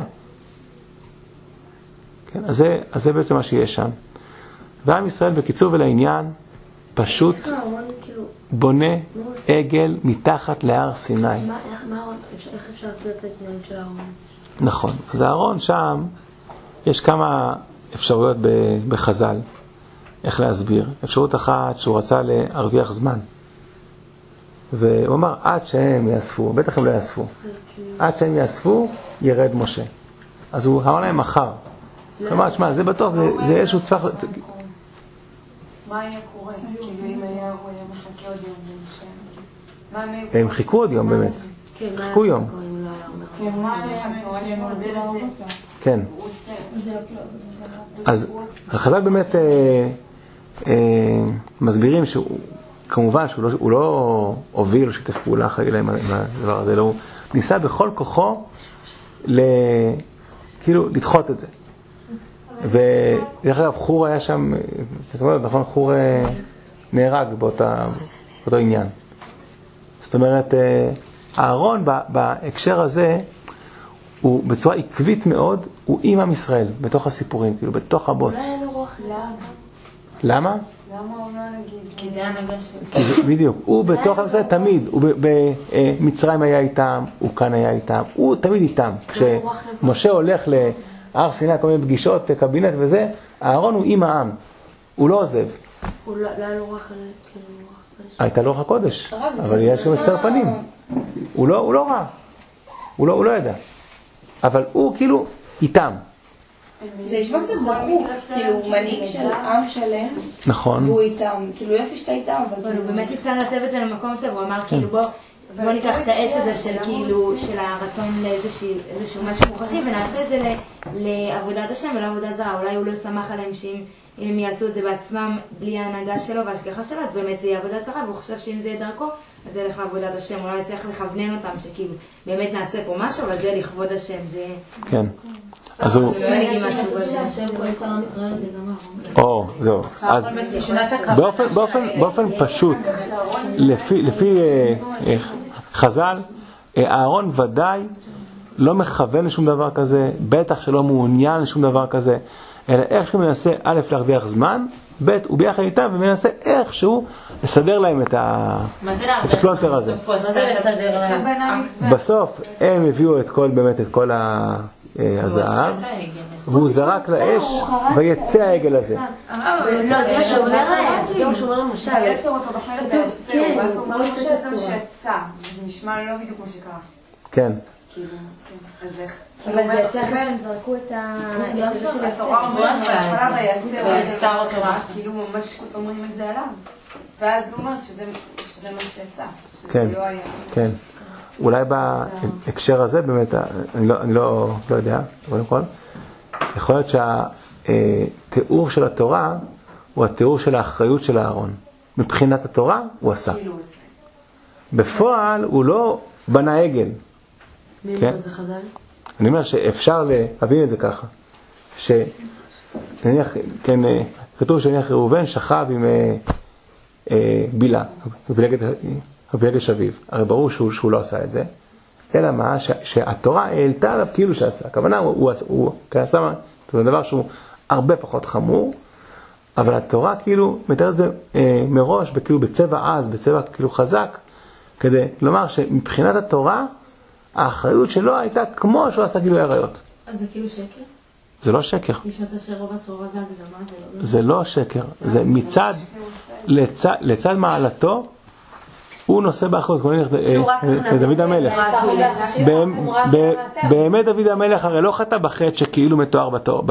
כן, אז זה בעצם מה שיש שם. ועם ישראל בקיצור ולעניין פשוט בונה עגל מתחת להר סיני. איך אפשר להסביר את ההתנאים של הארון? נכון. אז הארון שם, יש כמה אפשרויות בחז"ל. איך להסביר? אפשרות אחת שהוא רצה להרוויח זמן. והוא אמר, עד שהם יאספו, בטח הם לא יאספו. עד שהם יאספו, ירד משה. אז הוא אמר להם מחר. כלומר, שמע, זה בטוח, זה איזשהו טווח. מה היה קורה? כאילו אם היה מחכה עוד יום במשה? הם חיכו עוד יום באמת. חיכו יום. כן, מה היה שמודד את זה? כן. אז החז"ל באמת מסבירים שהוא, כמובן שהוא לא הוביל, שיתף פעולה חלילה עם הדבר הזה, הוא ניסה בכל כוחו כאילו לדחות את זה. ודרך אגב, חור היה שם, נכון, חור נהרג באותו עניין. זאת אומרת, הארון בהקשר הזה, הוא בצורה עקבית מאוד, הוא עם עם ישראל, בתוך הסיפורים, כאילו, בתוך הבוץ. למה? למה הוא לא נגיד? כי זה הנגע שלו. בדיוק, הוא בתוך עם ישראל תמיד, הוא במצרים היה איתם, הוא כאן היה איתם, הוא תמיד איתם. כשמשה הולך להר סיני, כל מיני פגישות, קבינט וזה, הארון הוא עם העם, הוא לא עוזב. הוא לא היה לו רוח, הייתה לו רוח הקודש, אבל יש לו מסתר פנים. הוא לא רע, הוא לא ידע. אבל הוא כאילו איתם. זה נשמע קצת דחוק, כאילו מנהיג של עם שלם, נכון. והוא איתם, כאילו יופי שאתה איתם, אבל הוא באמת ניסה לטב את זה למקום הזה, והוא אמר כאילו בוא ניקח את האש הזה של כאילו, של הרצון לאיזשהו משהו מוחשי, ונעשה את זה לעבודת השם ולא עבודה זרה. אולי הוא לא שמח עליהם שאם הם יעשו את זה בעצמם בלי ההנהגה שלו וההשגחה שלו, אז באמת זה יהיה עבודת זרה, והוא חושב שאם זה יהיה דרכו, אז זה ילך לעבודת השם. אולי צריך לכוונן אותם שכאילו באמת נעשה פה משהו, אבל זה לכבוד השם, זה... כן. אז הוא... זהו. אז באופן פשוט, לפי חז"ל, אהרון ודאי לא מכוון לשום דבר כזה, בטח שלא מעוניין לשום דבר כזה, אלא איך שהוא מנסה א' להרוויח זמן, ב' הוא ביחד איתם ומנסה איכשהו לסדר להם את הפלונטר הזה. מה זה לסדר להם? בסוף הם הביאו את כל הזהב, והוא זרק לאש ויצא העגל הזה. לא, זה מה שהוא אומר להם, זה מה שהוא אומר למשל. יצר אותו בחרת ויעשהו, ואז הוא אומר לו שזה מה שיצא. זה נשמע לא בדיוק מה שקרה. כן. כאילו, כן. אז איך? אבל זה יצא אחרי שהם זרקו את זה של התורה אומרת בהתחלה ויעשהו, הוא יצר אותו. כאילו ממש אומרים את זה עליו. ואז הוא אומר שזה שזה מה שיצא, שזה כן, לא היה. כן. אולי בהקשר הזה באמת, אני לא יודע, קודם כל, יכול להיות שהתיאור של התורה הוא התיאור של האחריות של הארון. מבחינת התורה הוא עשה. בפועל הוא לא בנה עגל. מי זה חז"ל? אני אומר שאפשר להבין את זה ככה. שנניח, כן, כתוב שנניח ראובן שכב עם בילה, בפלגת שביב. הרי ברור שהוא לא עשה את זה. אלא מה? שהתורה העלתה עליו כאילו שעשה. הכוונה הוא עשה דבר שהוא הרבה פחות חמור, אבל התורה כאילו מתאר את זה מראש, כאילו בצבע עז, בצבע כאילו חזק, כדי לומר שמבחינת התורה, האחריות שלו הייתה כמו שהוא עשה גילוי עריות. אז זה כאילו שקר? זה לא שקר. יש מצב שרוב התורה זה הגזמה, זה לא... זה לא שקר. זה מצד, לצד מעלתו, הוא נושא באחריות, כמו דוד המלך. באמת דוד המלך הרי לא חטא בחטא שכאילו מתואר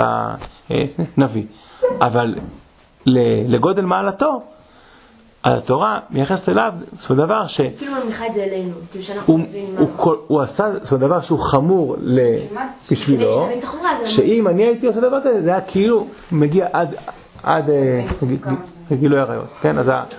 בנביא. אבל לגודל מעלתו, התורה מייחסת אליו, זאת דבר ש... כאילו ממיכה את זה אלינו, כאילו שאנחנו מבינים מה... הוא עשה, זאת דבר שהוא חמור בשבילו, שאם אני הייתי עושה דבר כזה, זה היה כאילו מגיע עד גילוי עריות. כן,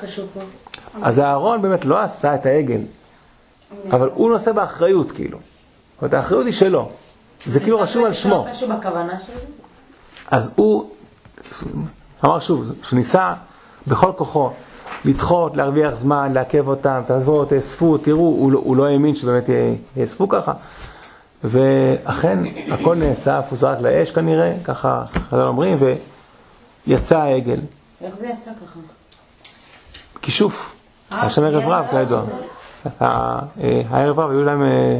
אז הארון באמת לא עשה את העגל, אבל הוא נושא באחריות כאילו. זאת אומרת, האחריות היא שלו. זה כאילו רשום על שמו. משהו בכוונה שלו? אז הוא אמר שוב, שניסה בכל כוחו לדחות, להרוויח זמן, לעכב אותם, תעזבו, תאספו, תראו, הוא לא האמין שבאמת יאספו ככה. ואכן, הכל נאסף, הוא זרק לאש כנראה, ככה חז"ל אומרים, ויצא העגל. איך זה יצא ככה? כישוף. השם ערב רב, כידוע. הערב רב היו להם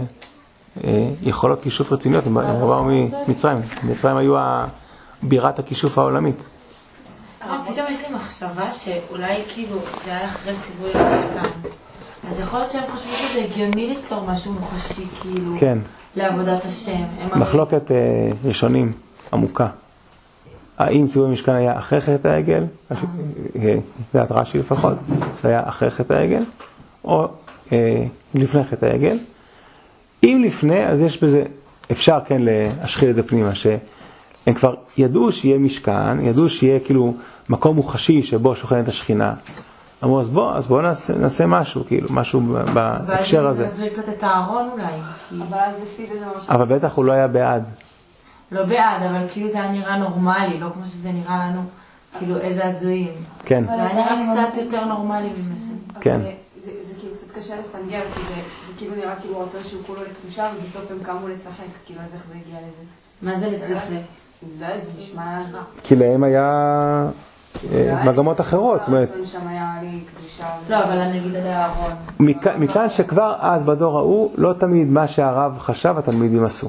יכולות כישוף רציניות, הם עברו ממצרים. מצרים היו בירת הכישוף העולמית. פתאום יש לי מחשבה שאולי כאילו זה היה אחרי ציווי המשכן. אז יכול להיות שהם חושבו שזה הגיוני ליצור משהו מוחשי כאילו לעבודת השם. מחלוקת ראשונים עמוקה. האם ציווי המשכן היה אחרי חטא העגל? זה רש"י לפחות. זה היה אחרי חטא העגל? או לפני חטא העגל? אם לפני, אז יש בזה, אפשר כן להשחיל את זה פנימה, שהם כבר ידעו שיהיה משכן, ידעו שיהיה כאילו מקום מוחשי שבו שוכנת השכינה. אמרו, אז בואו נעשה משהו, כאילו, משהו בהקשר הזה. ואז נזריק קצת את הארון אולי. אבל אז לפי זה ממש... אבל בטח הוא לא היה בעד. לא בעד, אבל כאילו זה היה נראה נורמלי, לא כמו שזה נראה לנו, כאילו איזה הזויים. כן. זה היה נראה קצת יותר נורמלי ממסד. כן. זה כאילו קצת קשה לסנגר, כי זה כאילו נראה כאילו רצון שהוא כולו לקדושה, ובסוף הם קמו לצחק, כאילו אז איך זה הגיע לזה? מה זה לצחק? לא יודעת, זה נשמע רע. כי להם היה מגמות אחרות. הרצון שם היה לי קדושה. לא, אבל אני אגיד על הארון. מכאן שכבר אז בדור ההוא, לא תמיד מה שהרב חשב התלמידים עשו.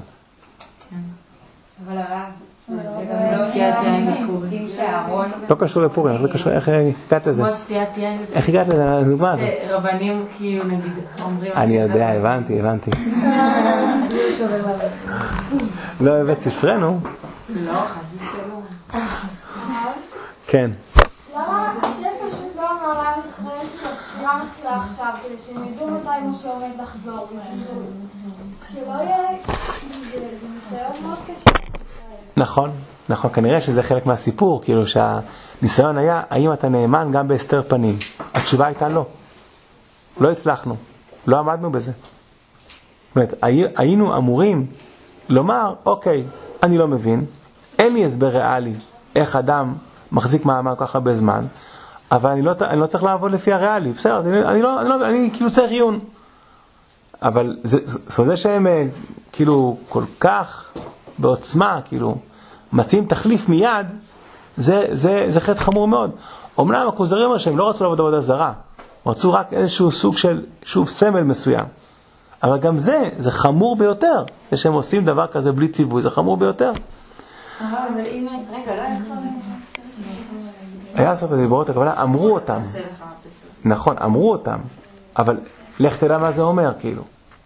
אבל הרב, זה גם לא שתיית יין בפורים. לא קשור לפורים, זה קשור, איך הגעת לזה? כמו שתיית יין בפורים. איך הגעת לזה? הדוגמה הזאת. שרבנים כאילו נגיד אומרים... אני יודע, הבנתי. לא הבאת ספרנו? לא, חזי שלא. כן. למה השם פשוט לא אמר לעם ישראל שתסתירה מתחילה עכשיו, כדי שהם ידעו מתי משה עומד לחזור, שלא יהיה, זה ניסיון מאוד קשה. נכון, כנראה שזה חלק מהסיפור, כאילו שהניסיון היה, האם אתה נאמן גם בהסתר פנים? התשובה הייתה לא. לא הצלחנו, לא עמדנו בזה. זאת אומרת, היינו אמורים לומר, אוקיי, אני לא מבין, אין לי הסבר ריאלי איך אדם מחזיק מעמד ככה בזמן, אבל אני לא צריך לעבוד לפי הריאלי, בסדר, אני כאילו צריך עיון. אבל זה שהם כאילו כל כך בעוצמה, כאילו מציעים תחליף מיד, זה חטא חמור מאוד. אומנם הכוזרים אומרים שהם לא רצו לעבוד עבודה זרה, רצו רק איזשהו סוג של שוב סמל מסוים. אבל גם זה חמור ביותר. זה שהם עושים דבר כזה בלי ציווי, זה חמור ביותר. אבל אם... רגע, לא היה כבר... היה עשרת הדיברות, הכוונה, אמרו אותם. נכון, אמרו אותם. אבל לך תדע מה זה אומר, כאילו.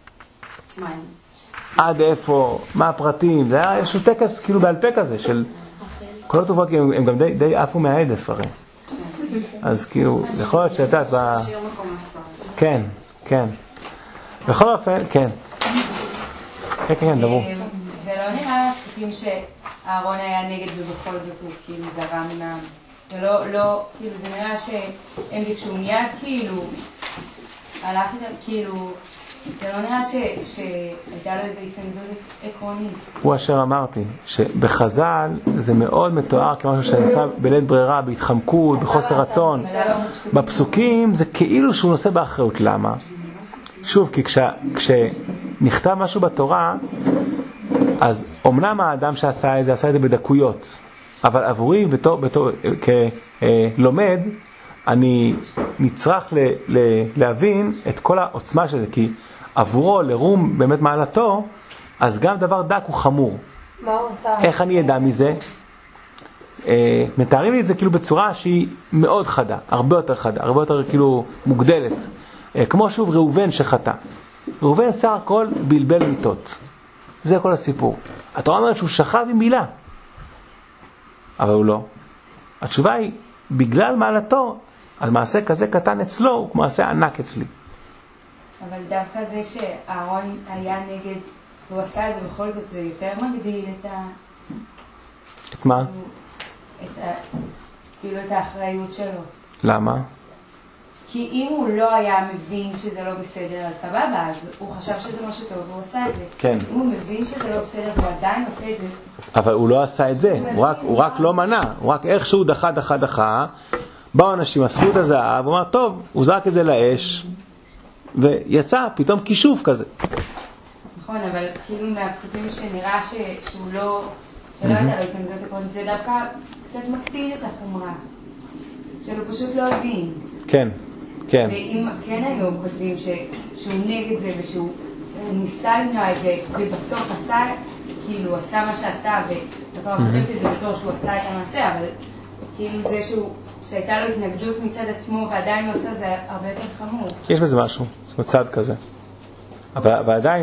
עד איפה, מה הפרטים, זה היה איזשהו טקס כאילו בעל פה כזה, של כל הטובות, הם גם די עפו מהעדף הרי. אז כאילו, יכול להיות שאתה... כן, כן. בכל אופן, כן. כן, כן, דברו. זה לא נראה פסוקים שאהרון היה נגד ובכל זאת הוא כאילו זרם עם העם. זה לא, כאילו זה נראה שהם ביקשו מיד כאילו, הלך איתם כאילו, זה לא נראה שהייתה לו איזו התנגדות עקרונית. הוא אשר אמרתי, שבחז"ל זה מאוד מתואר כמשהו שנעשה בלית ברירה, בהתחמקות, בחוסר רצון. בפסוקים זה כאילו שהוא נושא באחריות. למה? שוב, כי כשנכתב משהו בתורה, אז אומנם האדם שעשה את זה, עשה את זה בדקויות. אבל עבורי, כלומד, אני נצטרך להבין את כל העוצמה של זה, כי עבורו, לרום באמת מעלתו, אז גם דבר דק הוא חמור. מה הוא עושה? איך אני ידע מזה? מתארים לי את זה כאילו בצורה שהיא מאוד חדה, הרבה יותר חדה, הרבה יותר כאילו מוגדלת. כמו שוב ראובן שחטא. ראובן סך הכל בלבל מיטות. זה כל הסיפור. התורה אומרת שהוא שכב עם מילה. אבל הוא לא. התשובה היא, בגלל מעלתו, על מעשה כזה קטן אצלו, הוא מעשה ענק אצלי. אבל דווקא זה שאהרון היה נגד, והוא עשה את זה בכל זאת, זה יותר מגדיל את מה? כאילו את האחריות שלו. למה? כי אם הוא לא היה מבין שזה לא בסדר, אז סבבה, אז הוא חשב שזה משהו טוב והוא עשה את זה. כן. אם הוא מבין שזה לא בסדר והוא עדיין עושה את זה. אבל הוא לא עשה את זה, הוא רק לא מנע, הוא רק איכשהו דחה, באו אנשים, אספו את הזהב, הוא אמר, טוב, הוא זרק את זה לאש, ויצא פתאום כישוף כזה. נכון, אבל כאילו מהפסוקים שנראה שהוא לא הייתה לו התנגדות עקרונית, זה דווקא קצת מקטין את החומרה, שהוא פשוט לא הבין. כן, כן. ואם כן היו כותבים שהוא נגד זה ושהוא ניסה למנוע את זה, ובסוף עשה, כאילו עשה מה שעשה, ואתה כותבת את זה בתור שהוא עשה את המעשה, אבל כאילו זה שהייתה לו התנגדות מצד עצמו ועדיין הוא עושה, זה הרבה יותר חמור. יש בזה משהו, מצד כזה. אבל עדיין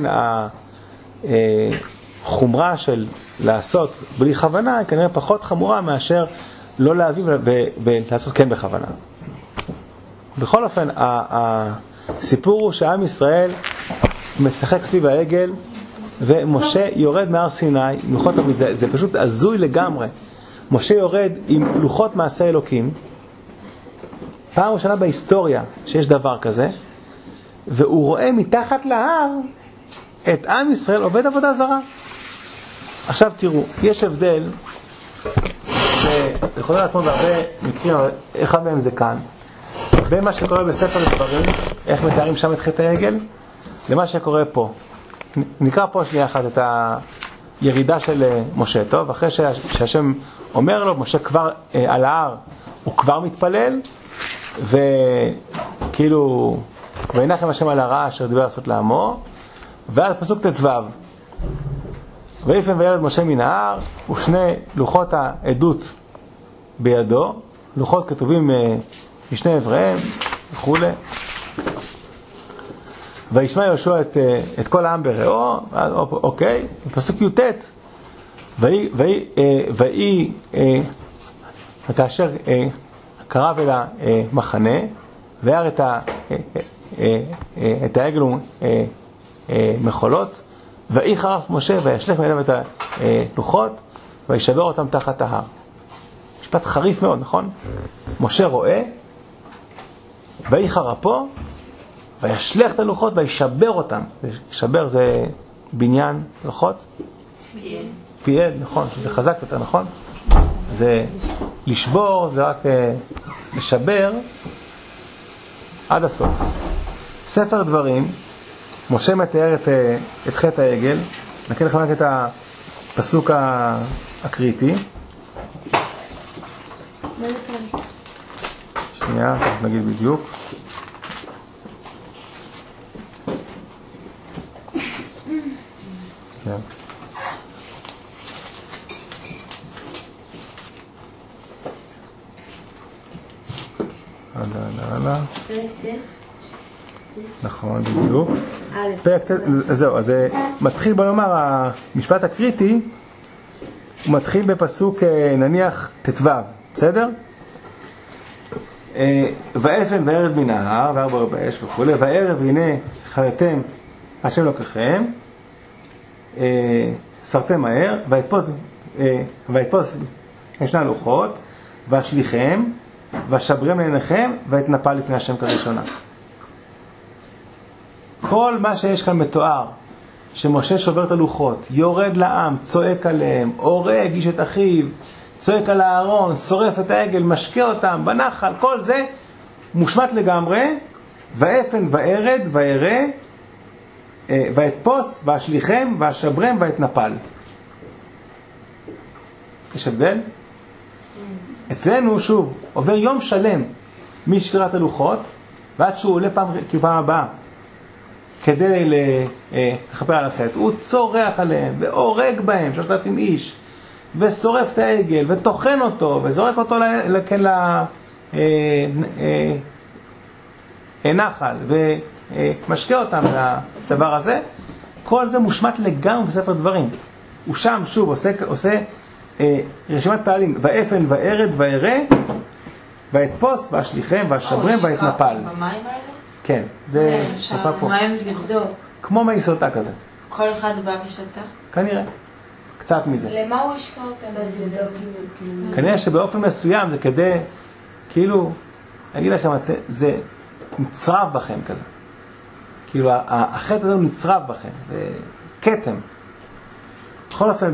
החומרה של לעשות בלי כוונה היא כנראה פחות חמורה מאשר לא להביא ולעשות כן בכוונה. בכל אופן, הסיפור הוא שעם ישראל מצחק סביב העגל ומשה יורד מהר סיני, זה פשוט הזוי לגמרי. משה יורד עם לוחות מעשה אלוקים, פעם ראשונה בהיסטוריה שיש דבר כזה, והוא רואה מתחת להר את עם ישראל עובד עבודה זרה. עכשיו תראו, יש הבדל שיכולים לעצמו בהרבה מקרים, אחד מהם זה כאן, בין מה שקורה בספר דברים, איך מתארים שם את חטא העגל, למה שקורה פה. נקרא פה שנייה אחת את הירידה של משה, טוב? אחרי שהשם אומר לו, משה כבר על ההר, הוא כבר מתפלל, וכאילו, וינחם השם על הרע אשר דיבר לעשות לעמו, ועד פסוק ט"ו, ויפן וילד משה מן ההר, ושני לוחות העדות בידו, לוחות כתובים משני עבריהם וכו'. וישמע יהושע את כל העם ברעו, אוקיי, פסוק י"ט, ויהי כאשר קרב אל המחנה, וירא את העגל ומחולות, ויהי חרף משה וישלך מידיו את הלוחות, וישבר אותם תחת ההר. משפט חריף מאוד, נכון? משה רואה, ויהי חרפו, וישלך את הלוחות וישבר אותם. שבר זה בניין לוחות? פיאל, נכון, זה חזק יותר, נכון? זה לשבור, זה רק לשבר עד הסוף. ספר דברים, משה מתאר את חטא העגל, נקרא לכם רק את הפסוק הקריטי. שנייה, נגיד בדיוק. כן. הלאה. נכון, בדיוק. זהו, אז מתחיל, בוא נאמר, המשפט הקריטי, הוא מתחיל בפסוק נניח ט"ו, בסדר? ואפן וערב מן ההר, והר באש וכו', והערב הנה חייתם השם אלוקיכם, סרתם מהר, ויתפוס שני הלוחות, והשליכם, והשברם לעיניכם, והתנפל לפני השם כראשונה. כל מה שיש כאן מתואר, שמשה שובר את הלוחות, יורד לעם, צועק עליהם, הורג איש את אחיו, צועק על הארון, שורף את העגל, משקה אותם בנחל, כל זה מושמט לגמרי. ואפן וארד וירא ויתפוס והשליכם והשברם והתנפל. יש הבדל? אצלנו שוב עובר יום שלם משבירת הלוחות ועד שהוא עולה פעם הבאה כדי לכפר על החטא. הוא צורח עליהם והורג בהם 3,000 איש ושורף את העגל וטוחן אותו וזורק אותו לנחל ומשקה אותם לדבר הזה. כל זה מושמט לגמרי בספר דברים. הוא שם שוב עושה רשימת פעלים, ואפן וארד וירא ויתפוס והשליכם והשברם והתנפל. במים האלה? כן, זה שפה פה. מים לבדוק. כמו מי סוטה כזה. כל אחד בא ושתה? כנראה. קצת מזה. למה הוא ישקע אותם? כנראה שבאופן מסוים זה כדי, כאילו, אני אגיד לכם, זה נצרב בכם כזה. כאילו, החטא הזה הוא נצרב בכם. זה קטם. בכל אופן,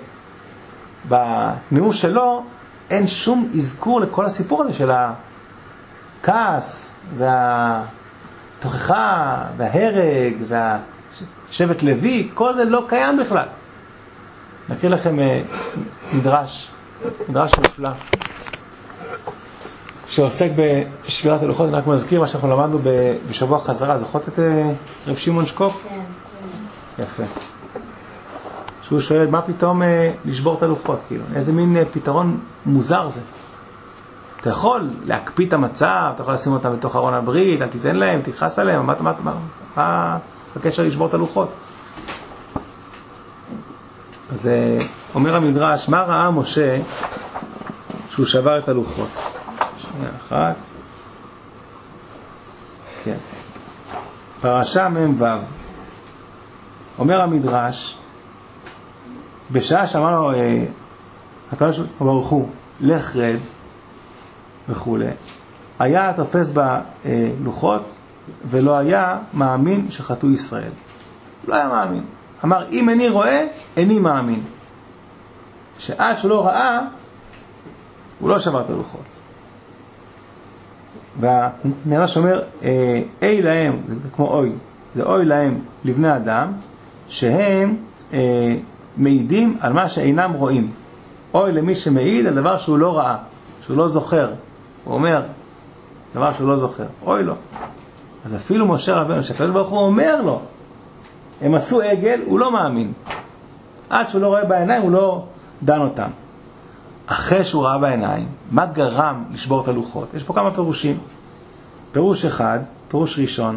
בנאום שלו אין שום אזכור לכל הסיפור הזה של הכעס והתוכחה וההרג והשבט לוי. כל זה לא קיים בכלל. נקריא לכם מדרש נפלא שעוסק בשבירת הלוחות. אני רק מזכיר מה שאנחנו למדנו בשבוע חזרה. זוכרות את רב שמעון שקופ? כן. יפה. שהוא שואל מה פתאום לשבור את הלוחות, כאילו, איזה מין פתרון מוזר זה. אתה יכול להקפיא את המצב, אתה יכול לשים אותם בתוך ארון הברית, אל תיתן להם, תכעס עליהם, מה הקשר לשבור את הלוחות? אז אומר המדרש, מה ראה משה שהוא שבר את הלוחות? שנייה אחת. כן. פרשה מ"ו. אומר המדרש, בשעה שאמר לו הקדוש ברוך הוא לך רד וכו', היה תופס בלוחות ולא היה מאמין שחטאו ישראל. לא היה מאמין. אמר אם אני רואה איני מאמין. שעד שהוא לא ראה הוא לא שבר את הלוחות. והמדרש אומר אי להם, זה כמו אוי, זה אוי להם לבני אדם שהם מעידים על מה שאינם רואים. אוי למי שמעיד על דבר שהוא לא ראה, שהוא לא זוכר. הוא אומר דבר שהוא לא זוכר, אוי לו. אז אפילו משה רבנו שהקדוש ברוך הוא אומר לו הם עשו עגל, הוא לא מאמין. עד שהוא לא רואה בעיניים הוא לא דן אותם. אחרי שהוא ראה בעיניים, מה גרם לשבור את הלוחות? יש פה כמה פירושים. פירוש אחד, פירוש ראשון,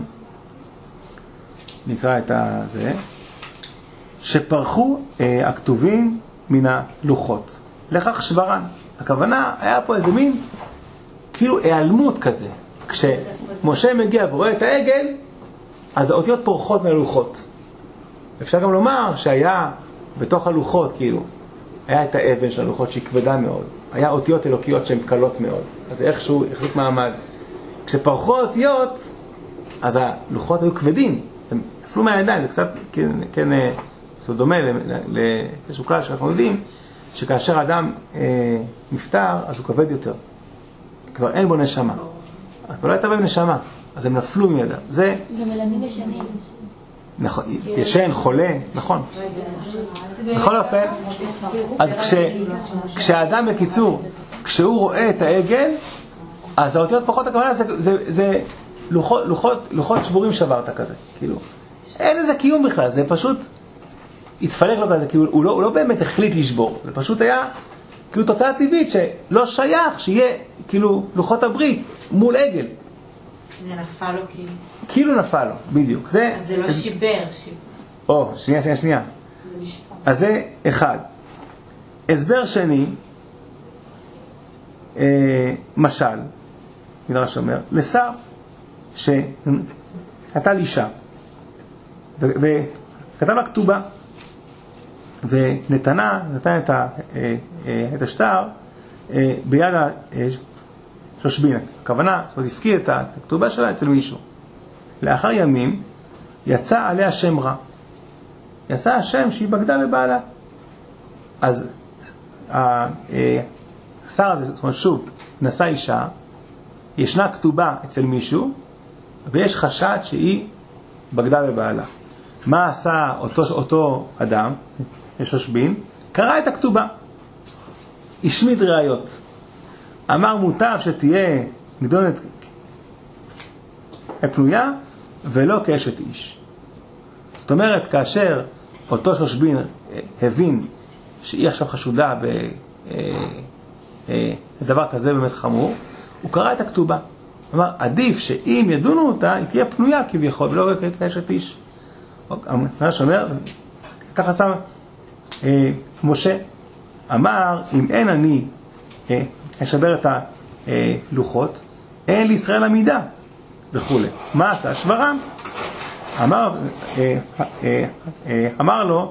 נקרא את זה, שפרחו הכתובים מן הלוחות. לכך שברן. הכוונה היה פה איזה מין כאילו העלמות כזה. כשמשה מגיע ורואה את העגל, אז האותיות פורחות מהלוחות. אפשר גם לומר שהיה בתוך הלוחות, כאילו, היה את האבן של הלוחות שהיא כבדה מאוד. היה אותיות אלוקיות שהן קלות מאוד. אז איכשהו החזיק מעמד. כשפרחו האותיות, אז הלוחות היו כבדים. זה נפלו מהידיים, זה קצת, כן, זה דומה לאיזשהו כלל שאנחנו יודעים, שכאשר אדם נפטר, אז הוא כבד יותר. כבר אין בו נשמה. אבל לא הייתה בהם נשמה, אז הם נפלו מידם. זה... גם ילדים ישנים. נכון, ישן, חולה, נכון. בכל אופן, אז כשהאדם בקיצור, כשהוא רואה את העגל, אז האותיות פחות הכוונה, זה לוחות שבורים שברת כזה, כאילו. אין איזה קיום בכלל, זה פשוט התפלג לו כזה, כאילו, הוא לא באמת החליט לשבור, זה פשוט היה כאילו תוצאה טבעית שלא שייך שיהיה כאילו לוחות הברית מול עגל. זה נפל לו כאילו. כאילו נפל לו, בדיוק. אז זה לא שיבר. או, שנייה. זה נשפר. אז זה אחד. הסבר שני, משל, מדרש אומר, לשר שנטל אישה וכתב לה כתובה ונתן את השטר ביד השושבין. הכוונה, זאת אומרת, הפקיד את הכתובה שלה אצל מישהו. לאחר ימים יצא עליה שם רע. יצא השם שהיא בגדה לבעלה. אז השר הזה, זאת אומרת, שוב, נשא אישה, ישנה כתובה אצל מישהו, ויש חשד שהיא בגדה לבעלה. מה עשה אותו אדם, שושבין? קרא את הכתובה. השמיד ראיות. אמר מוטב שתהיה נידונת פנויה ולא כאשת איש. זאת אומרת, כאשר אותו שושבין הבין שהיא עכשיו חשודה בדבר כזה באמת חמור, הוא קרא את הכתובה. אמר, עדיף שאם ידונו אותה, היא תהיה פנויה כביכול, ולא כאשת איש. מה שאומר, ככה שם משה, אמר, אם אין אני אשבר את הלוחות, אין לישראל עמידה, וכו'. מה עשה? שברם. אמר לו,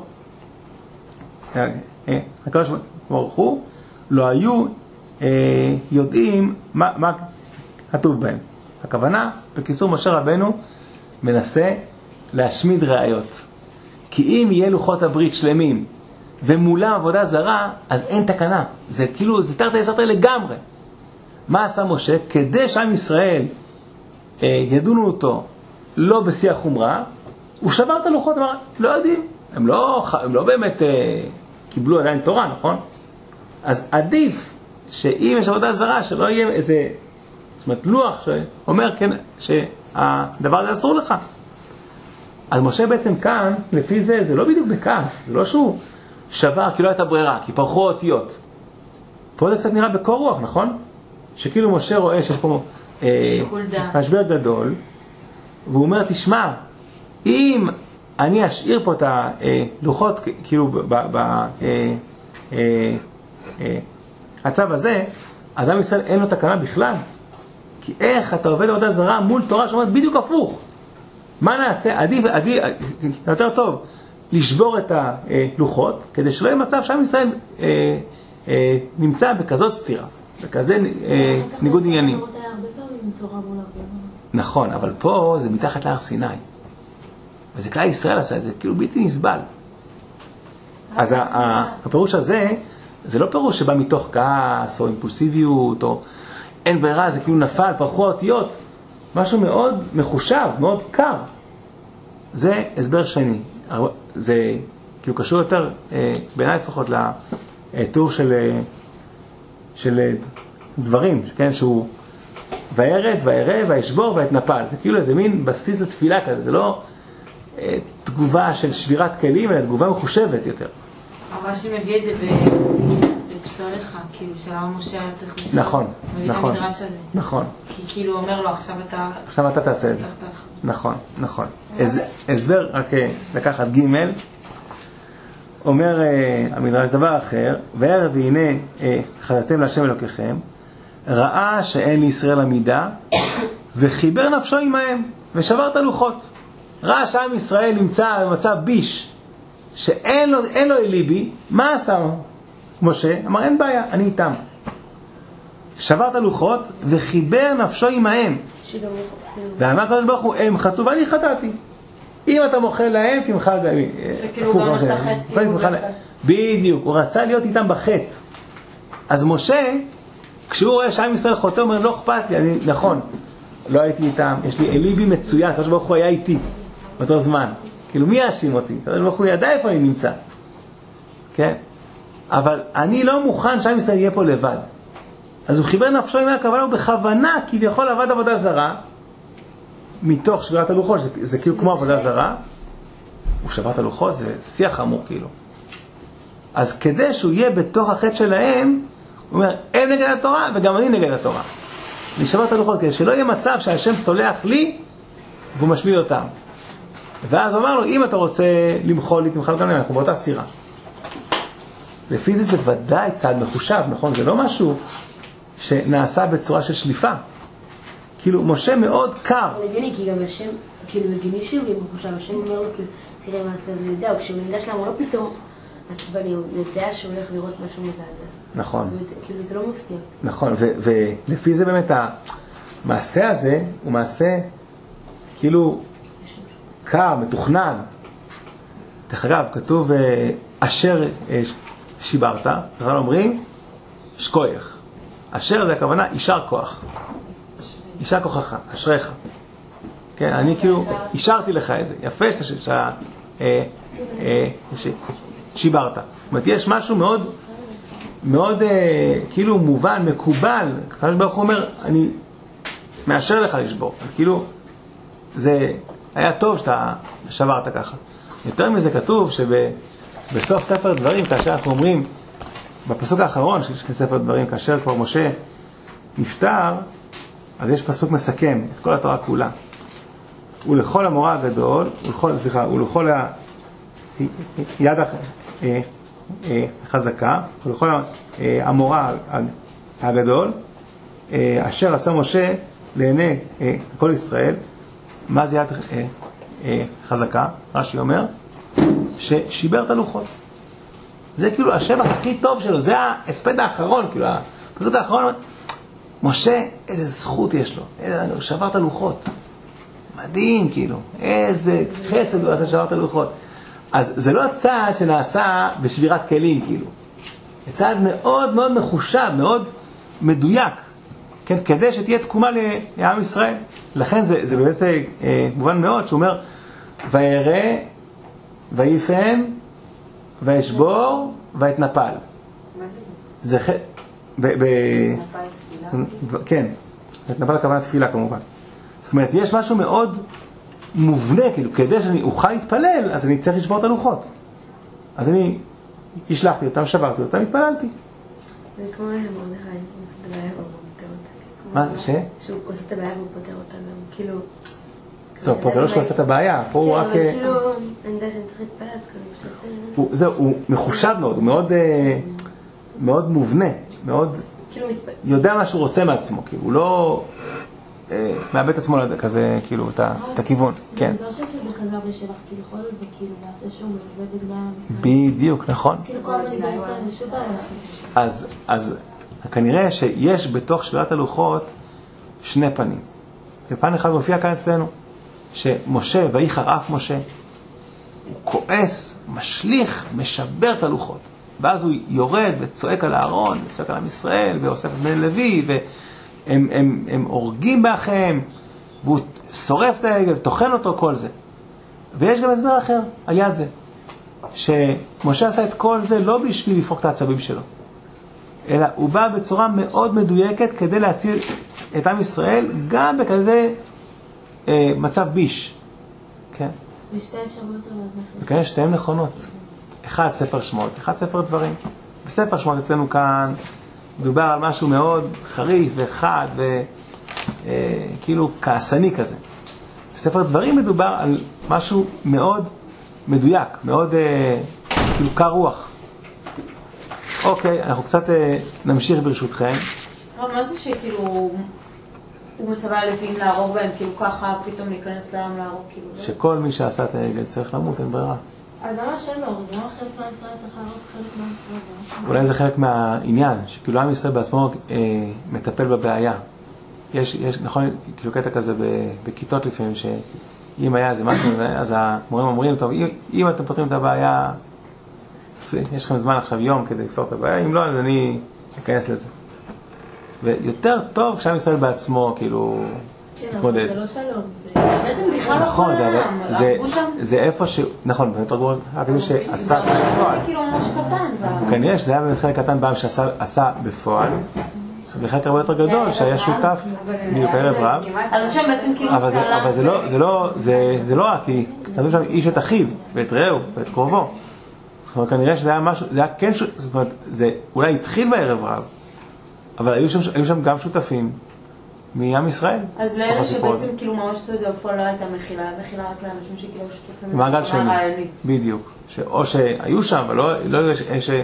הקדוש ברוך הוא, לא היו יודעים מה כתוב בהם. הכוונה, בקיצור, משה רבנו מנסה להשמיד ראיות. כי אם יהיה לוחות הברית שלמים ומולם עבודה זרה, אז אין תקנה. זה כאילו, זה תרתי יסתרי לגמרי. מה עשה משה? כדי שעם ישראל ידונו אותו לא בשיא החומרה, הוא שבר את הלוחות, אמר, לא יודעים. הם לא באמת קיבלו עדיין תורה, נכון? אז עדיף שאם יש עבודה זרה, שלא יהיה איזה, זאת אומרת, לוח שאומר כן, שהדבר הזה אסור לך. אז משה בעצם כאן, לפי זה, זה לא בדיוק בכעס, זה לא שהוא שבר, כי לא הייתה ברירה, כי פרחו אותיות. פה זה קצת נראה בקור רוח, נכון? שכאילו משה רואה שיש פה משבר גדול, והוא אומר, תשמע, אם אני אשאיר פה את הלוחות, כאילו הצו הזה, אז עם ישראל אין לו תקנה בכלל. כי איך אתה עובד עבודה זרה מול תורה שאומרת בדיוק הפוך. מה נעשה? עדיף, יותר טוב, לשבור את הלוחות, כדי שלא יהיה מצב שעם ישראל נמצא בכזאת סתירה, בכזה ניגוד עניינים. נכון, אבל פה זה מתחת להר סיני. וזה כלל ישראל עשה את זה, כאילו בלתי נסבל. אז הפירוש הזה, זה לא פירוש שבא מתוך כעס או אימפולסיביות או אין ברירה, זה כאילו נפל, פרחו אותיות. משהו מאוד מחושב, מאוד קר. זה הסבר שני. זה כאילו קשור יותר, בעיניי לפחות, לתיאור של דברים, כן, שהוא וירד, וירא, וישבור, ויתנפל. זה כאילו איזה מין בסיס לתפילה כזה, זה לא תגובה של שבירת כלים, אלא תגובה מחושבת יותר. אבל שמביא את זה בפסולך, כאילו שלמה משה היה צריך לפסול. נכון, נכון. מביא את המדרש הזה. נכון. כי כאילו אומר לו, עכשיו אתה תעשה את זה. נכון, נכון. הסבר, רק לקחת ג' אומר המדרש דבר אחר, וערב והנה חזרתם להשם אלוקיכם, ראה שאין לישראל עמידה, וחיבר נפשו עמהם, ושבר את הלוחות. ראה שעם ישראל נמצא במצב ביש, שאין לו אליבי. מה עשה משה? אמר, אין בעיה, אני איתם. שבר את הלוחות, וחיבר נפשו עמהם. ואמר הקדוש ברוך הוא, הם חטאו ואני חטאתי. אם אתה מוחל להם, תמחל גם. וכאילו גם עשה חטא. בדיוק, הוא רצה להיות איתם בחטא. אז משה, כשהוא רואה שעם ישראל חוטא, הוא אומר, לא אכפת לי, אני, נכון, לא הייתי איתם, יש לי אליבי מצוין, הקדוש ברוך הוא היה איתי באותו זמן. כאילו, מי יאשים אותי? הקדוש ברוך הוא ידע איפה אני נמצא. כן? אבל אני לא מוכן שעם ישראל יהיה פה לבד. אז הוא חיבר נפשו עם הכוונה, הוא בכוונה כביכול עבד עבודה זרה, מתוך שבירת הלוחות, זה כאילו כמו עבודה זרה, הוא שבר את הלוחות, זה שיח חמור כאילו. אז כדי שהוא יהיה בתוך החטא שלהם, הוא אומר, הם נגד התורה וגם אני נגד התורה. אני שבר את הלוחות כדי שלא יהיה מצב שהשם סולח לי והוא משמיד אותם. ואז הוא אמר לו, אם אתה רוצה למחול לי, תמחל גם להם, אנחנו באותה סירה. לפי זה ודאי צעד מחושב, נכון? זה לא משהו שנעשה בצורה של שליפה. כאילו משה מאוד קר. הגיוני, כי גם השם, כאילו הגיוני שהוא מחושב, השם אומר לו, כאילו, תראה מה עשו, אז הוא יודע, כשהוא ניגש לעמו, לא פתאום עצבני, הוא יודע שהוא הולך לראות משהו מזעזע. נכון. כאילו זה לא מפתיע. נכון, ולפי זה באמת המעשה הזה הוא מעשה כאילו קר, מתוכנן. דרך אגב, כתוב אשר שיברת, אנחנו אומרים שקוייך. אשר זה הכוונה יישר כוח. יישר כוחך, אשריך. כן, אני כאילו אישרתי לך את זה. יפה שיברת. זאת אומרת, יש משהו מאוד מאוד כאילו מובן, מקובל. הקדוש ברוך הוא אומר, אני מאשר לך לשבור. כאילו, זה היה טוב שאתה שברת ככה. יותר מזה כתוב שבסוף ספר דברים, כאשר אנחנו אומרים, בפסוק האחרון של ספר דברים, כאשר כבר משה נפטר, אז יש פסוק מסכם את כל התורה כולה. ולכל המורה הגדול, ולכל היד החזקה, ולכל המורה הגדול, אשר עשה משה לעיני כל ישראל. מה זה יד חזקה? רש"י אומר, ששיבר את הלוחות. זה כאילו השבח הכי טוב שלו, זה ההספד האחרון, כאילו הפסוק האחרון, משה, איזה זכות יש לו, הוא שבר את הלוחות. מדהים, כאילו, איזה חסד הוא עשה שבר את הלוחות. אז זה לא הצעד שנעשה בשבירת כלים, כאילו. זה צעד מאוד מאוד מחושב, מאוד מדויק, כן, כדי שתהיה תקומה לעם ישראל. לכן זה באמת מובן מאוד, שהוא אומר, וירא, ויפן, וישבור, ויתנפל. מה זה? זה כן, התנפל הכוונה תפילה כמובן. זאת אומרת, יש משהו מאוד מובנה, כאילו, כדי שאני אוכל להתפלל, אז אני צריך לשבור את הלוחות. אז אני השלחתי אותם, שברתי אותם, התפללתי. זה כמו מרדכי, הוא עושה את הבעיה והוא פותר אותה. מה? שהוא עושה את הבעיה והוא פותר אותה גם, כאילו... טוב, פה זה לא שהוא עושה את הבעיה, פה הוא רק... כן, אבל כאילו, אני יודע שאני צריך להתפלל, אז כאילו, זהו, הוא מחושב מאוד, הוא מאוד מובנה, מאוד יודע מה שהוא רוצה מעצמו, כאילו, הוא לא מאבד את עצמו כזה, כאילו, את הכיוון, כן. זה לא שבכזה הרבה שבח, כאילו, יכול להיות זה כאילו, מעשה שהוא מזווה בגלל... בדיוק, נכון. כאילו, כל מיני גדול להם ושוב אז כנראה שיש בתוך שבירת הלוחות שני פנים. ופן אחד מופיע כאן אצלנו, שמשה, ויחר אף משה, הוא כועס, משליך, משבר את הלוחות. ואז הוא יורד וצועק על הארון, וצועק על עם ישראל, ואוסף את בני לוי, והם הורגים באחיהם, והוא שורף את העגל, תוכן אותו, כל זה. ויש גם הסבר אחר, על יד זה, שמשה עשה את כל זה לא בשביל לפרוק את העצבים שלו, אלא הוא בא בצורה מאוד מדויקת כדי להציל את עם ישראל, גם בכזה מצב ביש. כן? ושתי אפשרויות רבות. וכן, שתיהן נכונות. אחד ספר שמות, אחד ספר דברים. בספר שמות אצלנו כאן מדובר על משהו מאוד חריף וחד וכאילו כעסני כזה. בספר דברים מדובר על משהו מאוד מדויק, מאוד כאילו קר רוח. אוקיי, אנחנו קצת נמשיך ברשותכם. מה זה שכאילו הוא מצווה הלווים להרוג בהם, כאילו ככה פתאום להיכנס לעם להרוג, כאילו? שכל מי שעשה את העגל צריך למות, אין ברירה. אז למה השם לא הוריד? למה חלק מהישראל צריך להרוג חלק מהישראל? אולי זה חלק מהעניין, שכאילו עם ישראל בעצמו מטפל בבעיה. יש נכון, כאילו קטע כזה בכיתות לפעמים, שאם היה איזה משהו, אז המורים אומרים, טוב, אם אתם פותרים את הבעיה, יש לכם זמן עכשיו יום כדי לפתור את הבעיה, אם לא, אז אני אכנס לזה. ויותר טוב כשעם ישראל בעצמו, כאילו, מתמודד. זה לא שלום, זה בעצם בכלל לא כל העם, הרגו שם? זה איפה ש... נכון, באמת רגוע, רק מי שעשה בפועל. זה כאילו ממש קטן. כנראה שזה היה באמת חלק קטן בעם שעשה בפועל, וחלק הרבה יותר גדול שהיה שותף בדיוק ערב רב. אז השם בעצם כאילו סלח. אבל זה לא רק, כי כתוב שם איש את אחיו, ואת רעהו, ואת קרובו. זאת אומרת, כנראה שזה היה משהו, זה היה כן, זאת אומרת, זה אולי התחיל בערב רב, אבל היו שם גם שותפים מעם ישראל. אז לאלה שבעצם כאילו ממש עשו את זה בפועל לא הייתה מחילה רק לאנשים שכאילו שותפים מעגל שני, בדיוק. או שהיו שם, אבל לא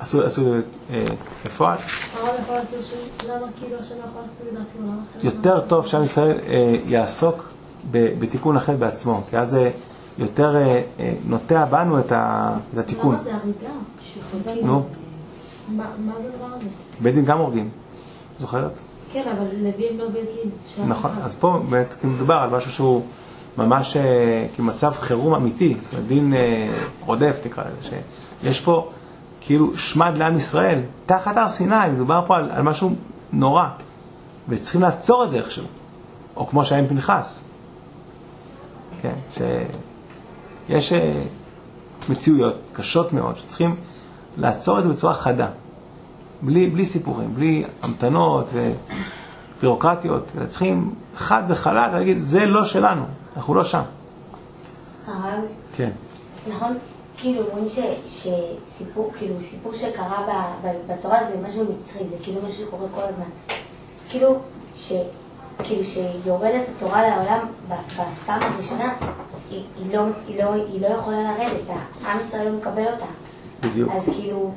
עשו בפועל. הרב יכול להסביר למה כאילו השם יכול להסביר בעצמו, למה אחרת? יותר טוב שעם ישראל יעסוק בתיקון החטא בעצמו, כי אז יותר נוטע בנו את התיקון. למה זה הריגה? נו. מה זה דבר הזה? בית דין גם הורגים, זוכרת? כן, אבל לווים לא בית דין. נכון, אז פה באמת מדובר על משהו שהוא ממש כמצב חירום אמיתי, זאת אומרת דין רודף נקרא לזה, שיש פה כאילו שמד לעם ישראל, תחת הר סיני, מדובר פה על משהו נורא, וצריכים לעצור את זה איכשהו, או כמו שהיה עם פנחס. כן, שיש מציאויות קשות מאוד, שצריכים לעצור את זה בצורה חדה, בלי סיפורים, בלי המתנות ובירוקרטיות, אלא צריכים חד וחלק להגיד, זה לא שלנו, אנחנו לא שם. הרב? כן. נכון? כאילו אומרים שסיפור, כאילו סיפור שקרה בתורה זה משהו מצרי, זה כאילו משהו שקורה כל הזמן. אז כאילו שיורדת התורה לעולם בפעם הראשונה, היא לא יכולה לרדת, העם ישראל לא מקבל אותה. בדיוק. אז כאילו,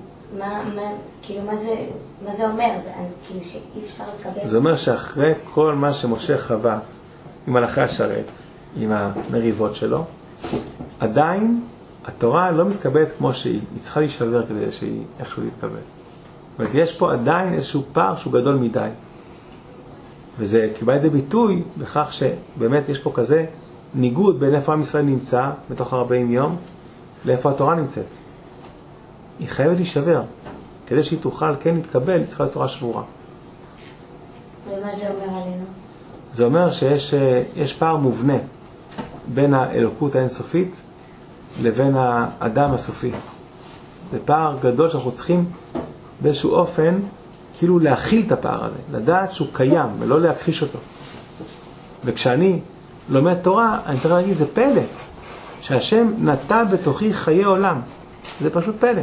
מה זה אומר? כאילו שאי אפשר לקבל. זה אומר שאחרי כל מה שמשה חווה עם מלאכי השרת, עם המריבות שלו, עדיין התורה לא מתקבלת כמו שהיא, היא צריכה להישבר כדי שהיא איכשהו תתקבל. זאת אומרת, יש פה עדיין איזשהו פער שהוא גדול מדי. וזה קיבל לידי ביטוי בכך שבאמת יש פה כזה ניגוד בין איפה עם ישראל נמצא בתוך 40 יום לאיפה התורה נמצאת. היא חייבת להישבר. כדי שהיא תוכל כן להתקבל, היא צריכה לתורה שבורה. ומה זה אומר עלינו? זה אומר שיש פער מובנה בין האלוקות האינסופית לבין האדם הסופי. זה פער גדול שאנחנו צריכים באיזשהו אופן כאילו להכיל את הפער הזה, לדעת שהוא קיים ולא להכחיש אותו. וכשאני לומד תורה, אני צריך להגיד, זה פלא שהשם נטע בתוכי חיי עולם. זה פשוט פלא.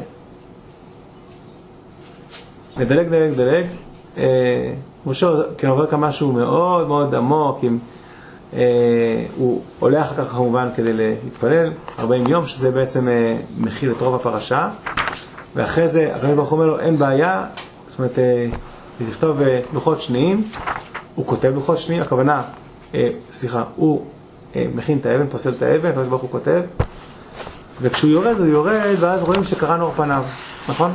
נדלג. משה כן עובר כאן משהו מאוד מאוד עמוק, הוא עולה אחר כך כמובן כדי להתפלל 40 יום, שזה בעצם מכיל את רוב הפרשה, ואחרי זה הקדוש ברוך הוא אומר לו אין בעיה, זאת אומרת לכתוב לוחות שניים, הוא כותב לוחות שניים, הכוונה, הוא מכין את האבן, פוסל את האבן, הקדוש ברוך הוא כותב, וכשהוא יורד הוא יורד ואז רואים שקרן אור פניו, נכון?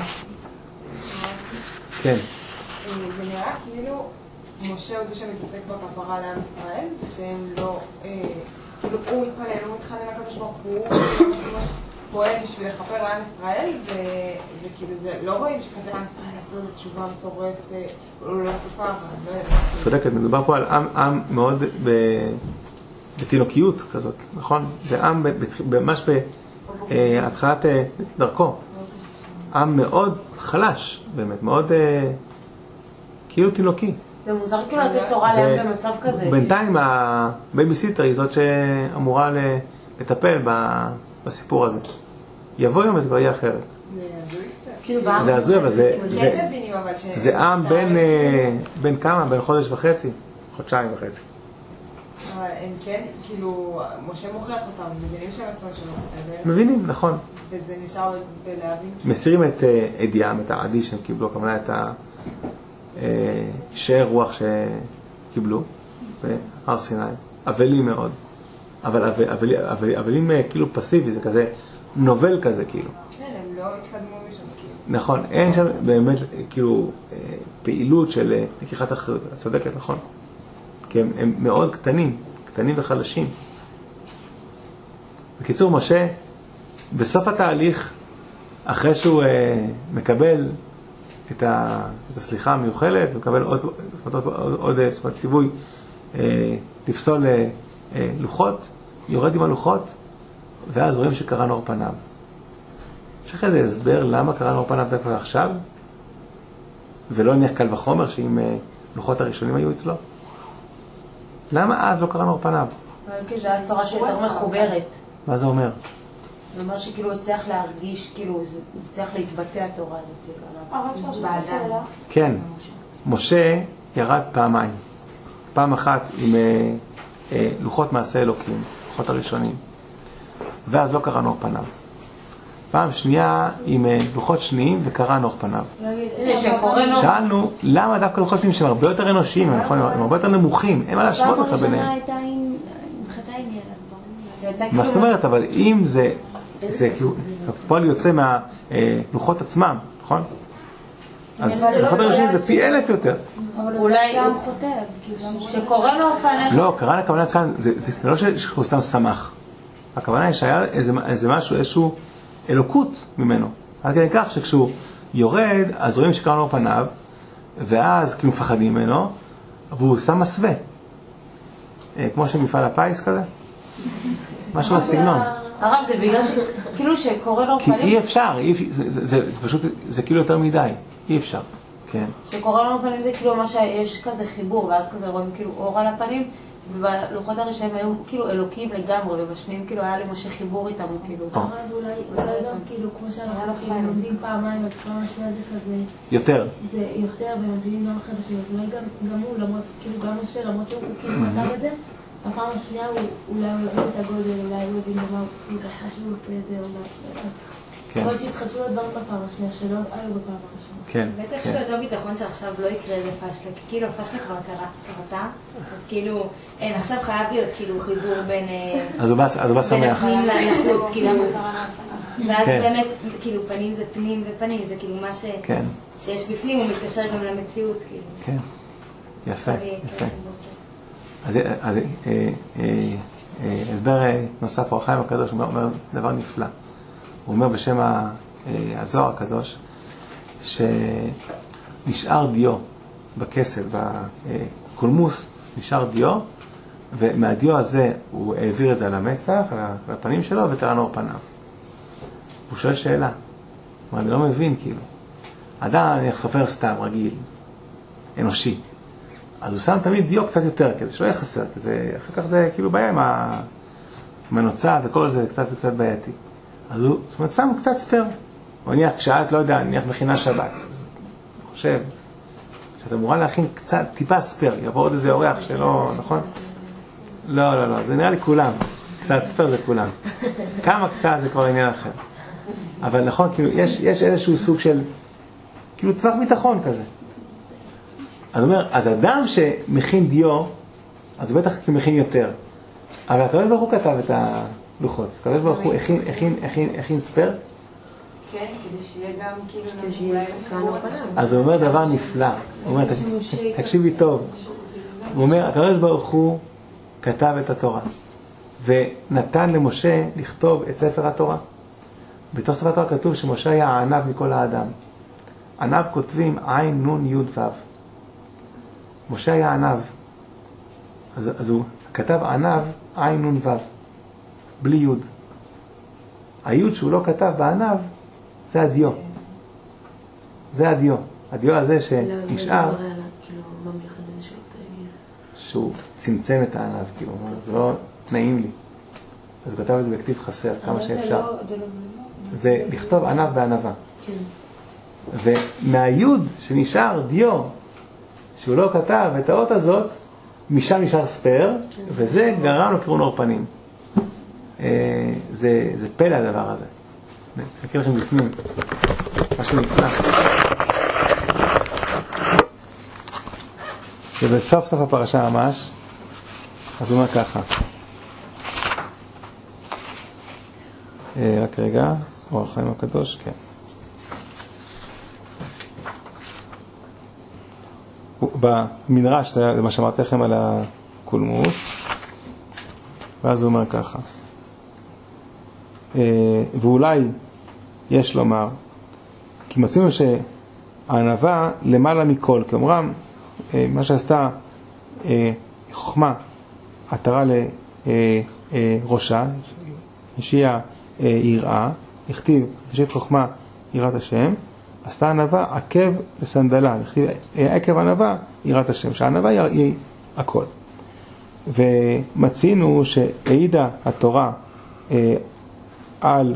כן. זה נראה כאילו משה הוא זה שמתעסק בכפרה לעם ישראל, שהם לא, כאילו הוא מתפלל, הוא מתחנן לקדוש ברוך הוא ממש פועל בשביל לכפר לעם ישראל, וכאילו זה, לא רואים שכזה לעם ישראל עשו איזו תשובה מטורפת, הוא לא סופר, אבל לא יודע. צודקת, מדובר פה על עם מאוד בתינוקיות כזאת, נכון? זה עם ממש בהתחלת דרכו. עם מאוד חלש, באמת, מאוד כאילו תינוקי. זה מוזר כאילו לתת תורה לעם במצב כזה. בינתיים הבייביסיטר היא זאת שאמורה לטפל בסיפור הזה. יבוא יום וזה כבר יהיה אחרת. זה הזוי, אבל זה עם בין כמה? בין חודש וחצי? חודשיים וחצי. אבל הם כן, כאילו, משה מוכיח אותם, מבינים שהם עצמם שלא בסדר. מבינים, נכון. וזה נשאר בלהבין. מסירים את עדיהם, את העדי שהם קיבלו, כמובן את שאר רוח שקיבלו בהר סיני. אבלים מאוד. אבלים כאילו פסיבי, זה כזה נובל כזה כאילו. כן, הם לא התקדמו משם כאילו. נכון, אין שם באמת כאילו פעילות של לקיחת אחריות. את צודקת, נכון? כי הם מאוד קטנים וחלשים. בקיצור, משה, בסוף התהליך, אחרי שהוא מקבל את הסליחה המיוחלת, ומקבל עוד ציווי לפסול לוחות, יורד עם הלוחות, ואז רואים שקרן אור פניו. יש לך איזה הסבר למה קרן אור פניו דווקא עכשיו, ולא נניח קל וחומר שאם לוחות הראשונים היו אצלו? למה אז לא קרן אור פניו? כי זה התורה שיותר מחוברת. מה זה אומר? זה אומר שכאילו הוא הצליח להרגיש, כאילו זה הצליח להתבטא התורה הזאת. כן, משה ירד פעמיים. פעם אחת עם לוחות מעשה אלוקים, לוחות הראשונים. ואז לא קרן אור פניו. פעם שנייה עם לוחות שניים וקרא נוח פניו. שאלנו, למה דווקא לוחות שניים שהם הרבה יותר אנושיים, הם הרבה יותר נמוכים, אין מה להשוות לך ביניהם. הפעם הראשונה הייתה עם חטא עם ילד. מה זאת אומרת? אבל אם זה כאילו, הפועל יוצא מהלוחות עצמם, נכון? אז לוחות הראשונים זה פי 1000 יותר. אבל אולי שם חוטא, אז כאילו שקורא לו פניך. לא, קרא הכוונה כאן, זה לא שהוא סתם שמח. הכוונה היא שהיה איזה משהו, איזשהו אלוקות ממנו. עד כדי כך שכשהוא יורד, אז רואים שקרא לו פניו, ואז כאילו מפחדים ממנו, והוא שם מסווה. כמו שמפעל הפיס כזה. משהו בסגנון. הרב, זה בגלל שכאילו שקורא לו פנים? כי אי אפשר, זה פשוט, זה כאילו יותר מדי. אי אפשר, כן. שקורא לו פנים זה כאילו מה שיש כזה חיבור, ואז כזה רואים כאילו אור על הפנים, ובלוחות הראשונים היו כאילו אלוקים לגמרי, ובשניים כאילו היה למשה חיבור איתם, כאילו. הרב אולי גם כאילו, כמו שאנחנו לומדים פעמיים, אז פעם השנייה זה כזה... יותר. זה יותר, ומבינים גם חדשים, אז אולי גם הוא, למרות, כאילו גם משה, למרות שהוא כאילו כתב את זה, הפעם השנייה הוא אולי הוא הבין את הגודל, אולי הוא הבין למה הוא זכה שהוא עושה את זה, אולי... יכול שהתחדשו לדברים בפעם השנייה, שלא היו בפעם הראשונה. כן. בטח שאותו ביטחון שעכשיו לא יקרה איזה פשלה, כי כאילו הפשלה כבר קרתה, אז כאילו, אין, עכשיו חייב להיות כאילו חיבור בין... אז הוא בא שמח. בין הפנים לחוץ, כאילו, ואז באמת, כאילו, פנים זה פנים ופנים, זה כאילו מה שיש בפנים, הוא מתקשר גם למציאות, כאילו. כן, יפה, יפה. אז הסבר נוסף, אור החיים הקדוש, הוא אומר דבר נפלא. הוא אומר בשם הזוהר הקדוש, שנשאר דיו בכסף, בקולמוס נשאר דיו, ומהדיו הזה הוא העביר את זה על המצח, על הפנים שלו, וקרא נור פניו. הוא שואל שאלה, אבל אני לא מבין כאילו. אדם אני סופר סתם, רגיל, אנושי. אז הוא שם תמיד דיו קצת יותר, כדי שלא יהיה חסר, כי אחר כך זה כאילו בעיה עם הנוצה וכל זה קצת בעייתי. אז הוא, זאת אומרת, שם קצת ספר. או נניח, כשאת, לא יודע, נניח מכינה שבת. אז אני חושב, שאת אמורה להכין קצת, טיפה ספר, יבוא עוד איזה אורח שלא, נכון? לא, זה נראה לי כולם. קצת ספר זה כולם. כמה קצת זה כבר עניין אחר. אבל נכון, כאילו, יש איזשהו סוג של, כאילו, טווח ביטחון כזה. אז הוא אומר, אז אדם שמכין דיו, אז הוא בטח מכין יותר. אבל הקדוש ברוך הוא כתב את הלוחות. הקדוש ברוך הוא הכין ספר. כן, כדי שיהיה גם כאילו אולי לקרוא פניו. אז הוא אומר דבר נפלא. הוא אומר, תקשיבי טוב. הוא אומר, הקדוש ברוך הוא כתב את התורה. ונתן למשה לכתוב את ספר התורה. בתוך ספר התורה כתוב שמשה היה הענב מכל האדם. ענב כותבים עין נון יוד וו. משה היה ענב. אז הוא כתב ענב עין נון וו. בלי יוד. היוד שהוא לא כתב בענב, זה הדיו. זה הדיו. הדיו הזה שנשאר, שהוא צמצם את הענב, כאילו, זה לא נעים לי. אז הוא כתב את זה בכתיב חסר, כמה שאפשר. זה לכתוב ענב בענבה. ומהיוד שנשאר דיו, שהוא לא כתב את האות הזאת, משם נשאר ספר, וזה גרם לו קרון אור פנים. זה פלא הדבר הזה. נקריא לכם בפנים. משהו נפלא. ובסוף סוף הפרשה ממש, אז הוא אומר ככה. רק רגע, אור החיים הקדוש, כן. במדרש, זה מה שאמרתי לכם על הקולמוס, ואז הוא אומר ככה. ואולי יש לומר, כי מצינו שהענבה למעלה מכל, כאומרם, מה שעשתה חוכמה, עטרה לראשה, השיעה יראה, הכתיב בשביל חוכמה יראת השם, עשתה ענבה עקב לסנדלה, הכתיב עקב ענבה יראת השם, שהענבה היא הכל. ומצינו שהעידה התורה על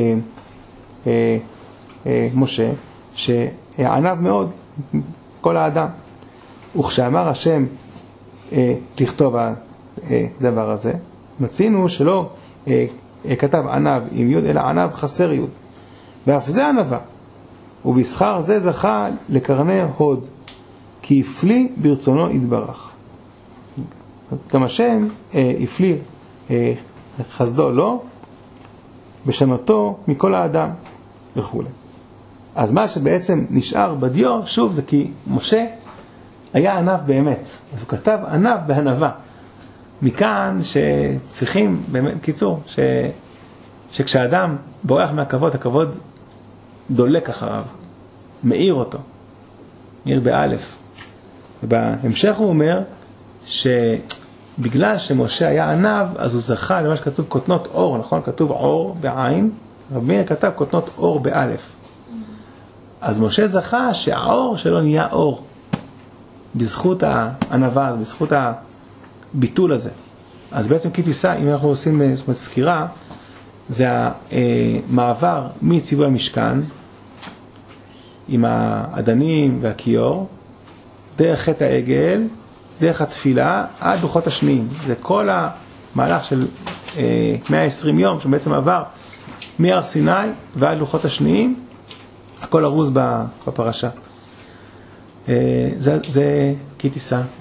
משה, שענב מאוד כל האדם. וכשאמר השם לכתוב הדבר הזה, מצינו שלא כתב ענב עם יוד, אלא ענב חסר יוד. ואף זה ענווה, ובשכר זה זכה לקרני הוד, כי הפליא ברצונו יתברך. גם השם הפליא חסדו לו, בשנותו מכל האדם וכו'. אז מה שבעצם נשאר בדיו, שוב, זה כי משה היה ענב באמת. אז הוא כתב ענב בענווה. מכאן שצריכים, קיצור, שכשאדם בורח מהכבוד, הכבוד דולק אחריו, מאיר אותו, מאיר באלף. ובהמשך הוא אומר שבגלל שמשה היה ענב, אז הוא זכה למה שכתוב כותנות אור, נכון? כתוב אור בעין, רבי מאיר כתב כותנות אור באלף. אז משה זכה שהאור שלו נהיה אור, בזכות הענווה, בזכות הביטול הזה. אז בעצם כי תישא, אם אנחנו עושים סקירה, זה המעבר מציווי המשכן, עם האדנים והכיור, דרך חטא העגל, דרך התפילה, עד לוחות השניים. זה כל המהלך של 120 יום, שבעצם עבר מהר סיני ועד לוחות השניים, הכל ארוז בפרשה. זה כי תישא.